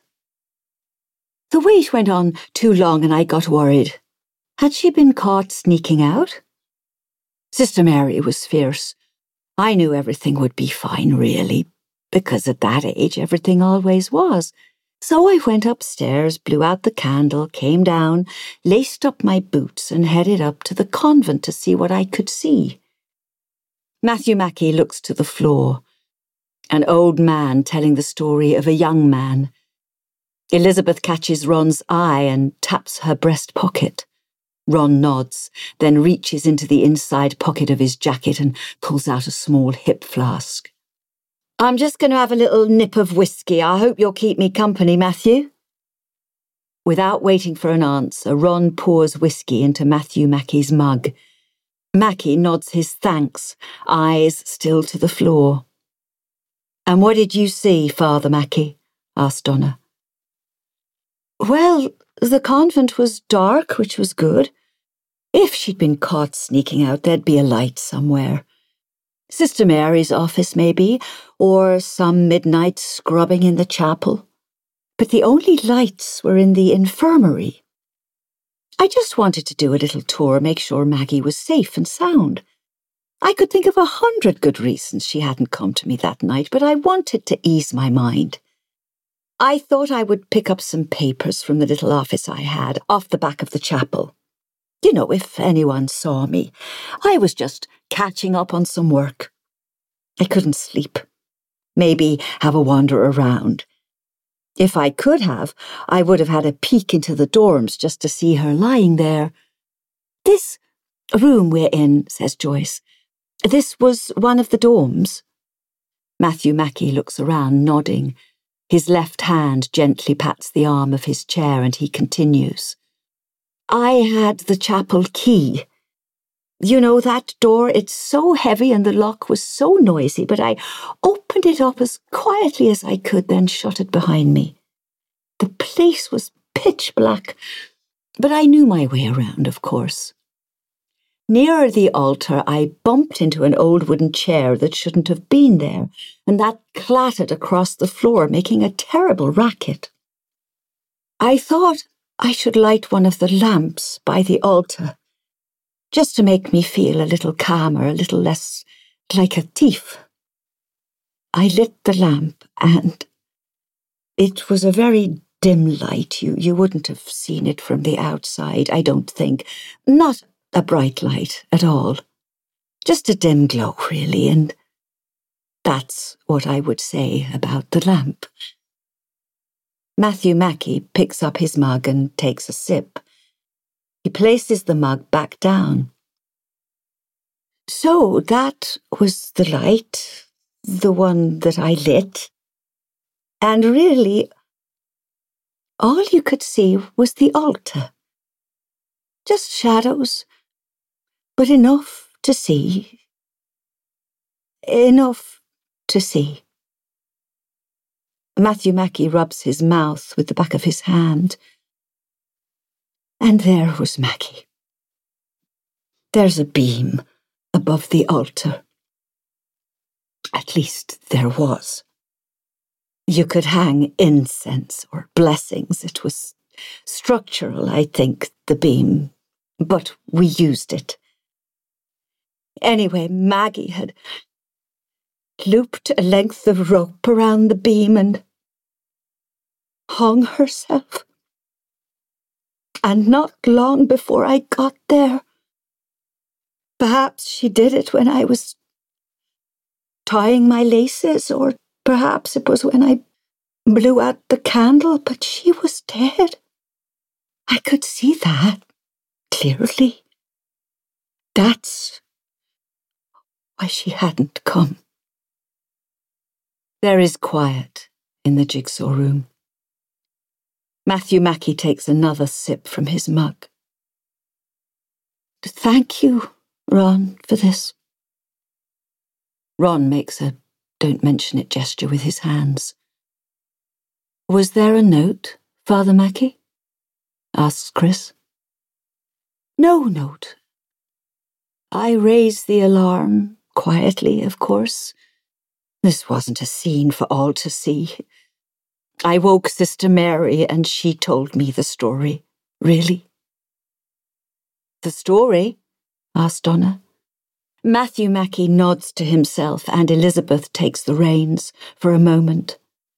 The wait went on too long and I got worried. Had she been caught sneaking out? Sister Mary was fierce. I knew everything would be fine, really, because at that age everything always was. So I went upstairs, blew out the candle, came down, laced up my boots and headed up to the convent to see what I could see. Matthew Mackie looks to the floor. An old man telling the story of a young man. Elizabeth catches Ron's eye and taps her breast pocket. Ron nods, then reaches into the inside pocket of his jacket and pulls out a small hip flask. I'm just going to have a little nip of whiskey. I hope you'll keep me company, Matthew. Without waiting for an answer, Ron pours whiskey into Matthew Mackie's mug. Mackie nods his thanks, eyes still to the floor. And what did you see, Father Mackie? Asked Donna. Well, the convent was dark, which was good. If she'd been caught sneaking out, there'd be a light somewhere. Sister Mary's office, maybe, or some midnight scrubbing in the chapel. But the only lights were in the infirmary. I just wanted to do a little tour, make sure Maggie was safe and sound. I could think of 100 good reasons she hadn't come to me that night, but I wanted to ease my mind. I thought I would pick up some papers from the little office I had off the back of the chapel. You know, if anyone saw me, I was just catching up on some work. I couldn't sleep. Maybe have a wander around. If I could have, I would have had a peek into the dorms just to see her lying there. This room we're in, says Joyce. This was one of the dorms. Matthew Mackie looks around, nodding. His left hand gently pats the arm of his chair and he continues. I had the chapel key. You know that door? It's so heavy and the lock was so noisy, but I opened it up as quietly as I could, then shut it behind me. The place was pitch black, but I knew my way around, of course. Nearer the altar, I bumped into an old wooden chair that shouldn't have been there, and that clattered across the floor, making a terrible racket. I thought I should light one of the lamps by the altar, just to make me feel a little calmer, a little less like a thief. I lit the lamp, and it was a very dim light. You wouldn't have seen it from the outside, I don't think. Not a bright light at all. Just a dim glow, really, and that's what I would say about the lamp. Matthew Mackie picks up his mug and takes a sip. He places the mug back down. So that was the light, the one that I lit. And really, all you could see was the altar. Just shadows, but enough to see. Enough to see. Matthew Mackey rubs his mouth with the back of his hand. And there was Maggie. There's a beam above the altar. At least there was. You could hang incense or blessings. It was structural, I think, the beam, but we used it. Anyway, Maggie had looped a length of rope around the beam and hung herself. And not long before I got there, perhaps she did it when I was tying my laces, or perhaps it was when I blew out the candle, but she was dead. I could see that clearly. That's why she hadn't come. There is quiet in the jigsaw room. Matthew Mackey takes another sip from his mug. Thank you, Ron, for this. Ron makes a don't-mention-it gesture with his hands. Was there a note, Father Mackey? Asks Chris. No note. I raised the alarm, quietly, of course. This wasn't a scene for all to see. I woke Sister Mary and she told me the story. Really? The story? Asked Donna. Matthew Mackey nods to himself and Elizabeth takes the reins for a moment.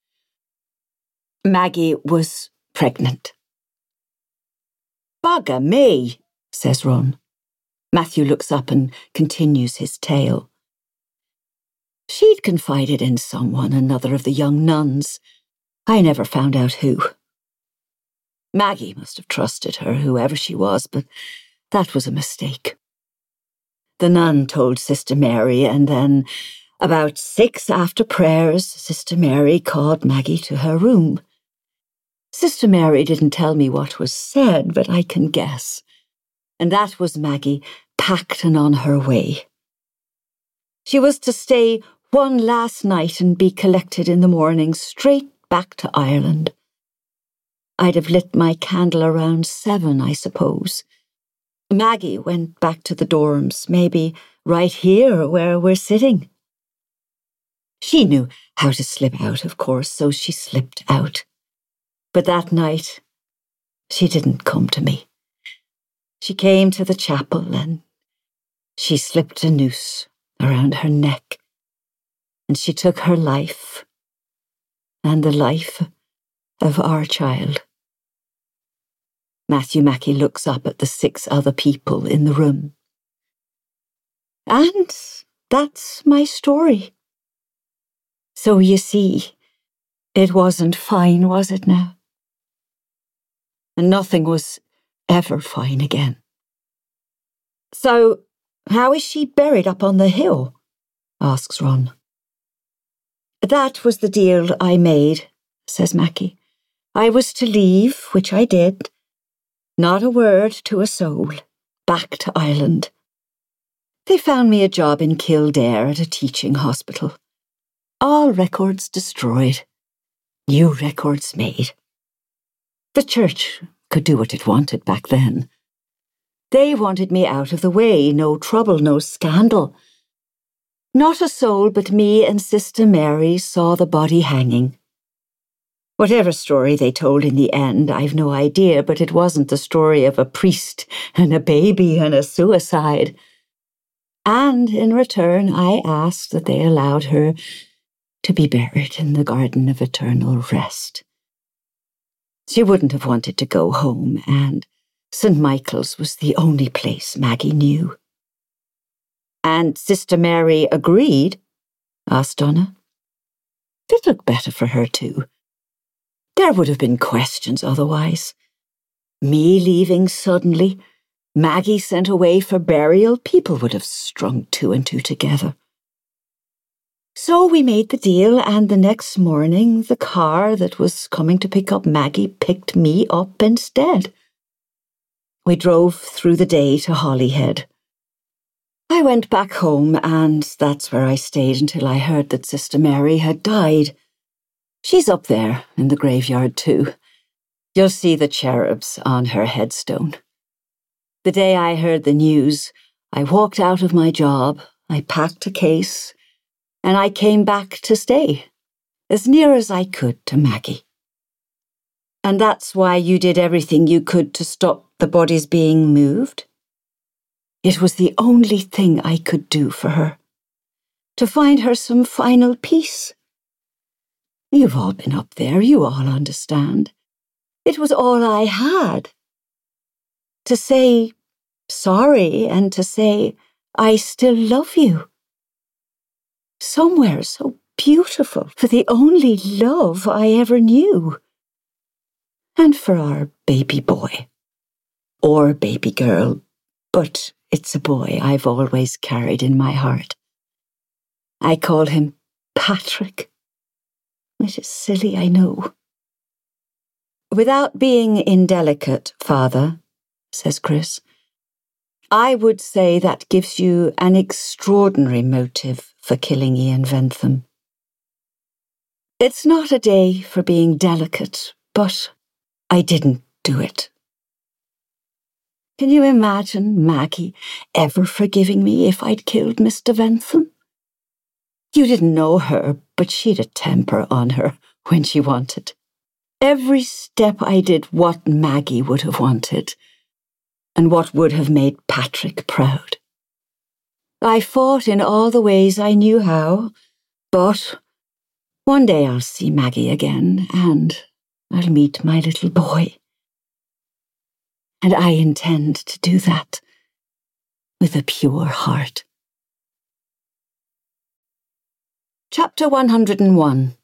Maggie was pregnant. Bugger me, says Ron. Matthew looks up and continues his tale. She'd confided in someone, another of the young nuns. I never found out who. Maggie must have trusted her, whoever she was, but that was a mistake. The nun told Sister Mary, and then, about 6 after prayers, Sister Mary called Maggie to her room. Sister Mary didn't tell me what was said, but I can guess. And that was Maggie packed and on her way. She was to stay one last night and be collected in the morning straight back to Ireland. I'd have lit my candle around 7, I suppose. Maggie went back to the dorms, maybe right here where we're sitting. She knew how to slip out, of course, so she slipped out. But that night, she didn't come to me. She came to the chapel and she slipped a noose around her neck, and she took her life and the life of our child. Matthew Mackey looks up at the 6 other people in the room. And that's my story. So you see, it wasn't fine, was it now? And nothing was ever fine again. So, how is she buried up on the hill? Asks Ron. That was the deal I made, says Mackey. I was to leave, which I did. Not a word to a soul. Back to Ireland. They found me a job in Kildare at a teaching hospital. All records destroyed. New records made. The church could do what it wanted back then. They wanted me out of the way, no trouble, no scandal. Not a soul but me and Sister Mary saw the body hanging. Whatever story they told in the end, I've no idea, but it wasn't the story of a priest and a baby and a suicide. And in return, I asked that they allowed her to be buried in the Garden of Eternal Rest. She wouldn't have wanted to go home, and St. Michael's was the only place Maggie knew. And Sister Mary agreed? Asked Donna. It looked better for her too. There would have been questions otherwise. Me leaving suddenly, Maggie sent away for burial, people would have strung 2 and 2 together. So we made the deal, and the next morning the car that was coming to pick up Maggie picked me up instead. We drove through the day to Holyhead. I went back home, and that's where I stayed until I heard that Sister Mary had died. She's up there in the graveyard too. You'll see the cherubs on her headstone. The day I heard the news, I walked out of my job, I packed a case, and I came back to stay, as near as I could to Maggie. And that's why you did everything you could to stop the bodies being moved? It was the only thing I could do for her, to find her some final peace. You've all been up there, you all understand. It was all I had. To say sorry and to say I still love you. Somewhere so beautiful for the only love I ever knew. And for our baby boy. Or baby girl, but it's a boy I've always carried in my heart. I call him Patrick. It is silly, I know. Without being indelicate, Father, says Chris, I would say that gives you an extraordinary motive for killing Ian Ventham. It's not a day for being delicate, but I didn't do it. Can you imagine Maggie ever forgiving me if I'd killed Mr. Ventham? You didn't know her, but she'd a temper on her when she wanted. Every step I did what Maggie would have wanted, and what would have made Patrick proud. I fought in all the ways I knew how, but one day I'll see Maggie again, and I'll meet my little boy. And I intend to do that with a pure heart. Chapter 101.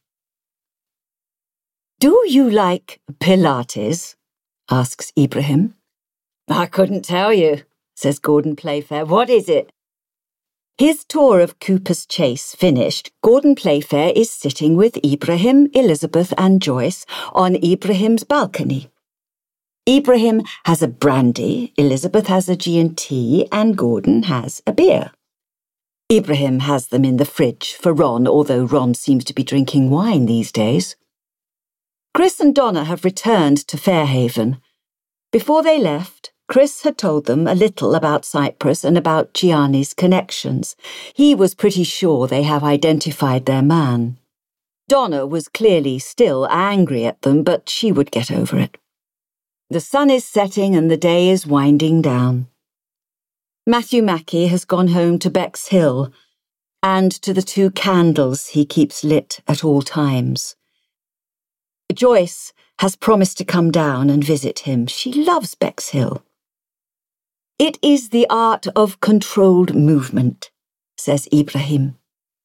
Do you like Pilates? Asks Ibrahim. I couldn't tell you, says Gordon Playfair. What is it? His tour of Cooper's Chase finished, Gordon Playfair is sitting with Ibrahim, Elizabeth and Joyce on Ibrahim's balcony. Ibrahim has a brandy, Elizabeth has a G&T, and Gordon has a beer. Ibrahim has them in the fridge for Ron, although Ron seems to be drinking wine these days. Chris and Donna have returned to Fairhaven. Before they left, Chris had told them a little about Cyprus and about Gianni's connections. He was pretty sure they have identified their man. Donna was clearly still angry at them, but she would get over it. The sun is setting and the day is winding down. Matthew Mackey has gone home to Bexhill and to the 2 candles he keeps lit at all times. Joyce has promised to come down and visit him. She loves Bexhill. It is the art of controlled movement, says Ibrahim.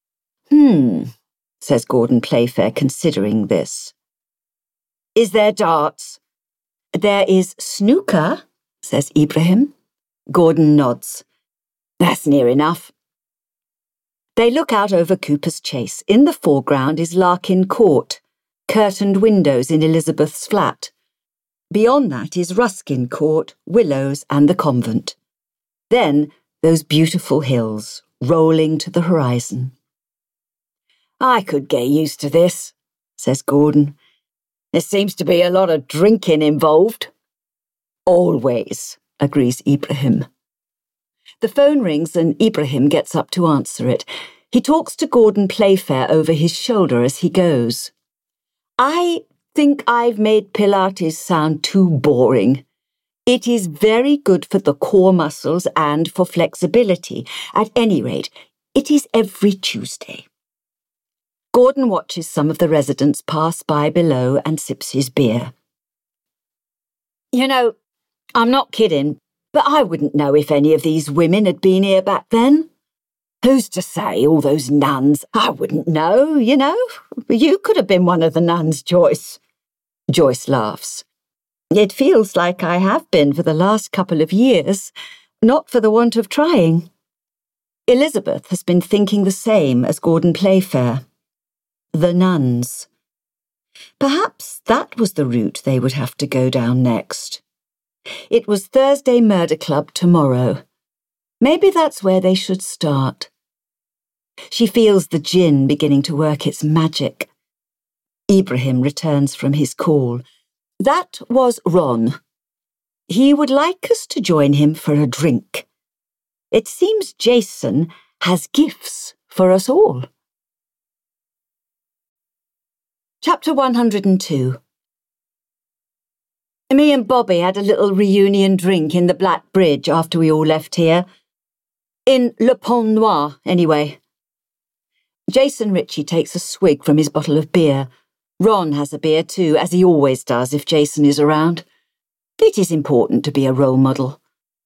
Says Gordon Playfair, considering this. Is there darts? There is snooker, says Ibrahim. Gordon nods. That's near enough. They look out over Cooper's Chase. In the foreground is Larkin Court, curtained windows in Elizabeth's flat. Beyond that is Ruskin Court, Willows and the convent. Then those beautiful hills, rolling to the horizon. I could get used to this, says Gordon. There seems to be a lot of drinking involved. Always, agrees Ibrahim. The phone rings and Ibrahim gets up to answer it. He talks to Gordon Playfair over his shoulder as he goes. I think I've made Pilates sound too boring. It is very good for the core muscles and for flexibility. At any rate, it is every Tuesday. Gordon watches some of the residents pass by below and sips his beer. You know, I'm not kidding, but I wouldn't know if any of these women had been here back then. Who's to say, all those nuns? I wouldn't know, you know. You could have been one of the nuns, Joyce. Joyce laughs. It feels like I have been for the last couple of years, not for the want of trying. Elizabeth has been thinking the same as Gordon Playfair. The nuns. Perhaps that was the route they would have to go down next. It was Thursday Murder Club tomorrow. Maybe that's where they should start. She feels the gin beginning to work its magic. Ibrahim returns from his call. That was Ron. He would like us to join him for a drink. It seems Jason has gifts for us all. Chapter 102. Me and Bobby had a little reunion drink in the Black Bridge after we all left here. In Le Pont Noir, anyway. Jason Ritchie takes a swig from his bottle of beer. Ron has a beer too, as he always does if Jason is around. It is important to be a role model.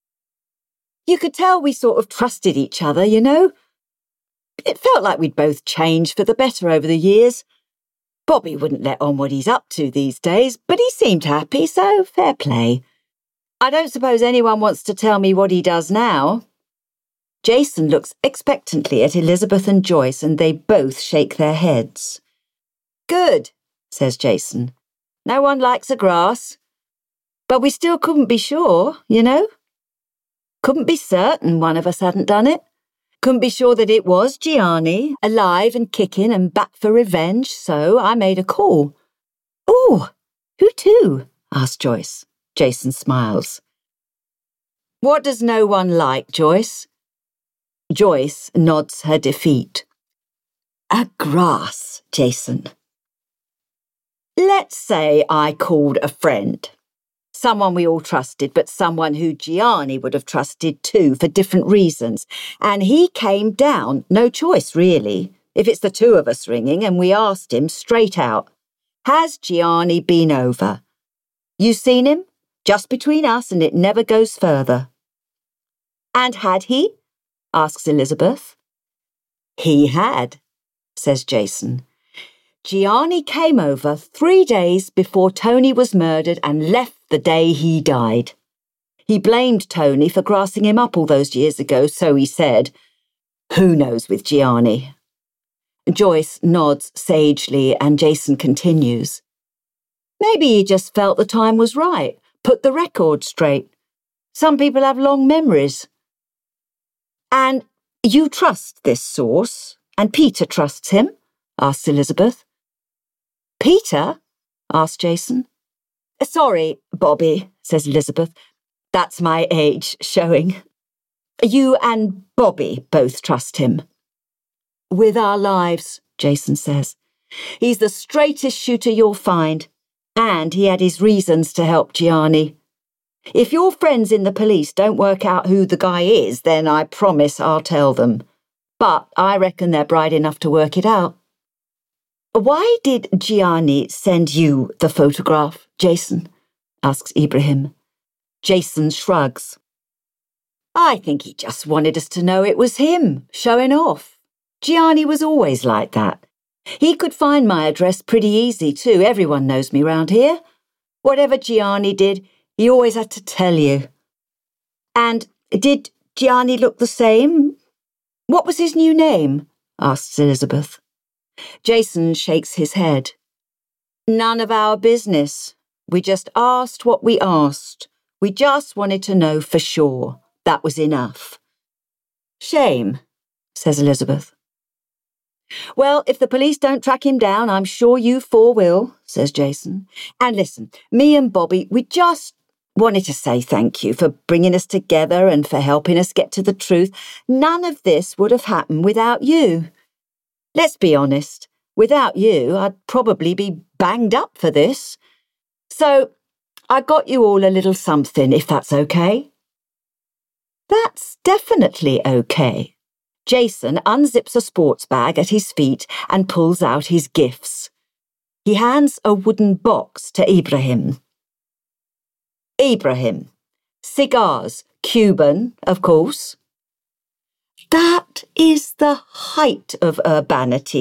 You could tell we sort of trusted each other, you know. It felt like we'd both changed for the better over the years. Bobby wouldn't let on what he's up to these days, but he seemed happy, so fair play. I don't suppose anyone wants to tell me what he does now. Jason looks expectantly at Elizabeth and Joyce, and they both shake their heads. Good, says Jason. No one likes a grass. But we still couldn't be sure, you know? Couldn't be certain one of us hadn't done it. Couldn't be sure that it was Gianni, alive and kicking and back for revenge, so I made a call. Oh, who to? Asked Joyce. Jason smiles. What does no one like, Joyce? Joyce nods her defeat. A grass, Jason. Let's say I called a friend. Someone we all trusted, but someone who Gianni would have trusted too for different reasons. And he came down, no choice really, if it's the two of us ringing, and we asked him straight out, has Gianni been over? You seen him? Just between us, and it never goes further. And had he? Asks Elizabeth. He had, says Jason. Gianni came over 3 days before Tony was murdered and left the day he died. He blamed Tony for grassing him up all those years ago, so he said. Who knows with Gianni? Joyce nods sagely and Jason continues. Maybe he just felt the time was right, put the record straight. Some people have long memories. And you trust this source, and Peter trusts him? Asks Elizabeth. Peter? Asked Jason. Sorry, Bobby, says Elizabeth. That's my age showing. You and Bobby both trust him. With our lives, Jason says. He's the straightest shooter you'll find, and he had his reasons to help Gianni. If your friends in the police don't work out who the guy is, then I promise I'll tell them. But I reckon they're bright enough to work it out. Why did Gianni send you the photograph, Jason? Asks Ibrahim. Jason shrugs. I think he just wanted us to know it was him, showing off. Gianni was always like that. He could find my address pretty easy too, everyone knows me round here. Whatever Gianni did, he always had to tell you. And did Gianni look the same? What was his new name? Asks Elizabeth. Jason shakes his head. None of our business. We just asked what we asked. We just wanted to know for sure. That was enough. Shame, says Elizabeth. Well, if the police don't track him down, I'm sure you four will, says Jason. And listen, me and Bobby, we just wanted to say thank you for bringing us together and for helping us get to the truth. None of this would have happened without you. Let's be honest, without you, I'd probably be banged up for this. So I got you all a little something, if that's okay. That's definitely okay. Jason unzips a sports bag at his feet and pulls out his gifts. He hands a wooden box to Ibrahim. Ibrahim, cigars, Cuban, of course. That is the height of urbanity.